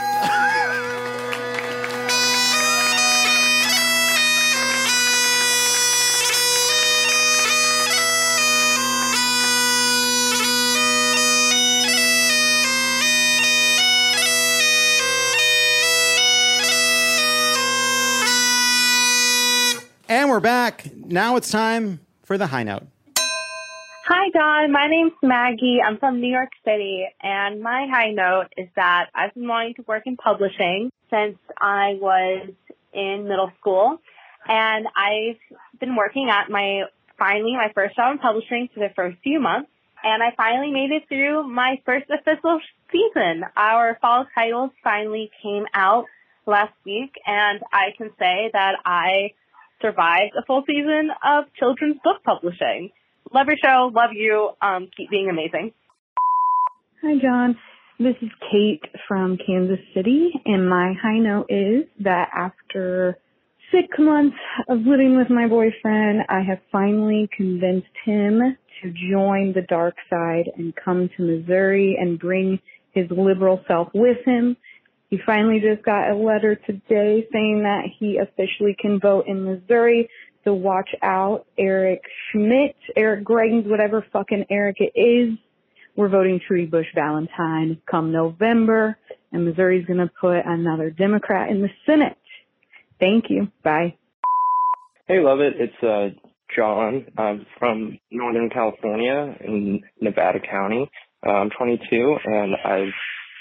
And we're back. Now it's time for the high note. Hi, Don. My name's Maggie. I'm from New York City, and my high note is that I've been wanting to work in publishing since I was in middle school, and I've been working at my, finally, my first job in publishing for the first few months, and I finally made it through my first official season. Our fall titles finally came out last week, and I can say that I survived a full season of children's book publishing. Love your show. Love you. Um, keep being amazing. Hi, John. This is Kate from Kansas City, and my high note is that after six months of living with my boyfriend, I have finally convinced him to join the dark side and come to Missouri and bring his liberal self with him. He finally just got a letter today saying that he officially can vote in Missouri. So watch out, Eric Schmidt, Eric Greggins, whatever fucking Eric it is. We're voting Trudy Bush Valentine come November, and Missouri's going to put another Democrat in the Senate. Thank you. Bye. Hey, love it. It's uh, John. I'm from Northern California in Nevada County. Uh, I'm twenty-two, and I've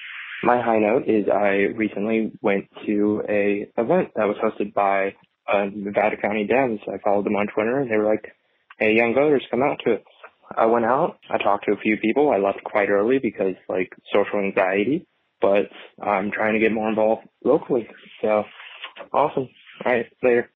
My high note is I recently went to a event that was hosted by uh, Nevada County Dems. I followed them on Twitter, and they were like, hey, young voters, come out to it. I went out. I talked to a few people. I left quite early because, like, social anxiety. But I'm trying to get more involved locally. So, awesome. All right, later.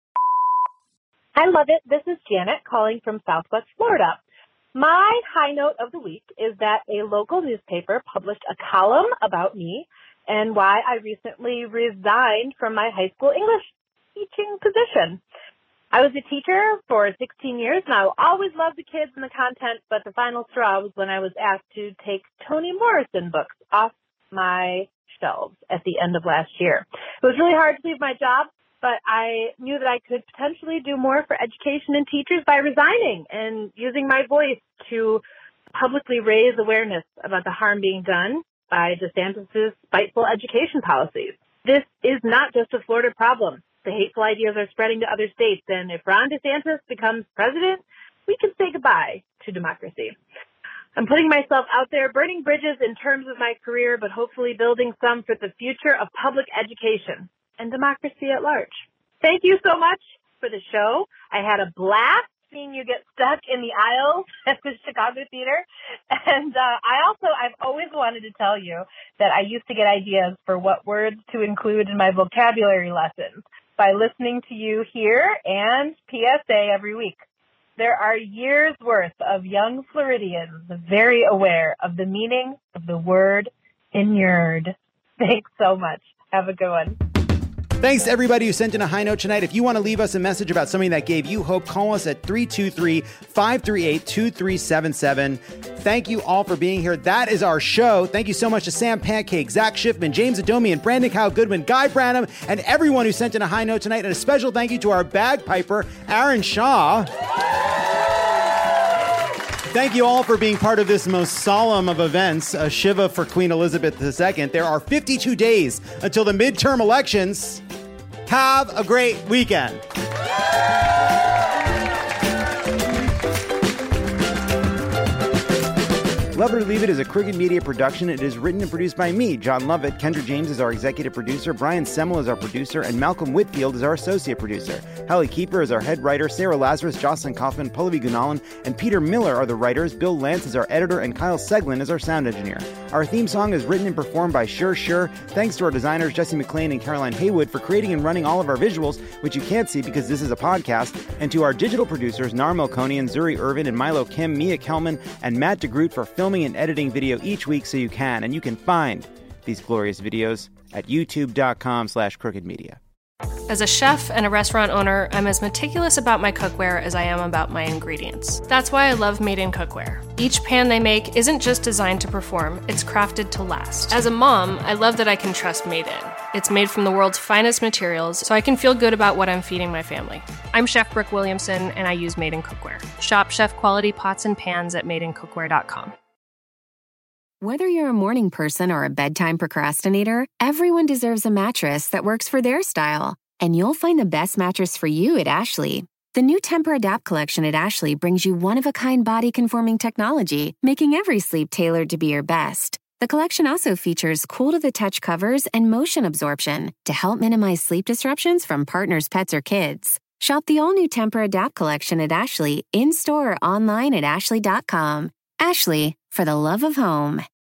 I love it. This is Janet calling from Southwest Florida. My high note of the week is that a local newspaper published a column about me and why I recently resigned from my high school English teaching position. I was a teacher for sixteen years, and I always loved the kids and the content, but the final straw was when I was asked to take Toni Morrison books off my shelves at the end of last year. It was really hard to leave my job, but I knew that I could potentially do more for education and teachers by resigning and using my voice to publicly raise awareness about the harm being done by DeSantis' spiteful education policies. This is not just a Florida problem. The hateful ideas are spreading to other states, and if Ron DeSantis becomes president, we can say goodbye to democracy. I'm putting myself out there, burning bridges in terms of my career, but hopefully building some for the future of public education and democracy at large. Thank you so much for the show. I had a blast seeing you get stuck in the aisles at the Chicago Theater. And uh, I also, I've always wanted to tell you that I used to get ideas for what words to include in my vocabulary lessons by listening to you here and P S A every week. There are years worth of young Floridians very aware of the meaning of the word inured. Thanks so much. Have a good one. Thanks to everybody who sent in a high note tonight. If you want to leave us a message about something that gave you hope, call us at three two three, five three eight, two three seven seven. Thank you all for being here. That is our show. Thank you so much to Sam Pancake, Zach Schiffman, James Adomian, Brandon Kyle Goodwin, Guy Branham, and everyone who sent in a high note tonight. And a special thank you to our bagpiper, Aaron Shaw. Thank you all for being part of this most solemn of events, a Shiva for Queen Elizabeth the Second. There are fifty-two days until the midterm elections. Have a great weekend. Love It or Leave It is a Crooked Media production. It is written and produced by me, John Lovett. Kendra James is our executive producer. Brian Semmel is our producer. And Malcolm Whitfield is our associate producer. Hallie Keeper is our head writer. Sarah Lazarus, Jocelyn Kaufman, Pallavi Gunalan, and Peter Miller are the writers. Bill Lance is our editor. And Kyle Seglin is our sound engineer. Our theme song is written and performed by Sure Sure. Thanks to our designers, Jesse McLean and Caroline Haywood, for creating and running all of our visuals, which you can't see because this is a podcast. And to our digital producers, Nar Melkonian, Zuri Irvin, and Milo Kim, Mia Kelman, and Matt DeGroot for filming and editing video each week so you can. And you can find these glorious videos at youtube.com slash crooked media. As a chef and a restaurant owner, I'm as meticulous about my cookware as I am about my ingredients. That's why I love Made in Cookware. Each pan they make isn't just designed to perform, it's crafted to last. As a mom, I love that I can trust Made in. It's made from the world's finest materials, so I can feel good about what I'm feeding my family. I'm Chef Brooke Williamson, and I use Made in Cookware. Shop chef-quality pots and pans at made in cookware dot com. Whether you're a morning person or a bedtime procrastinator, everyone deserves a mattress that works for their style. And you'll find the best mattress for you at Ashley. The new Tempur-Adapt collection at Ashley brings you one-of-a-kind body-conforming technology, making every sleep tailored to be your best. The collection also features cool-to-the-touch covers and motion absorption to help minimize sleep disruptions from partners, pets, or kids. Shop the all-new Tempur-Adapt collection at Ashley, in-store or online at ashley dot com. Ashley, for the love of home.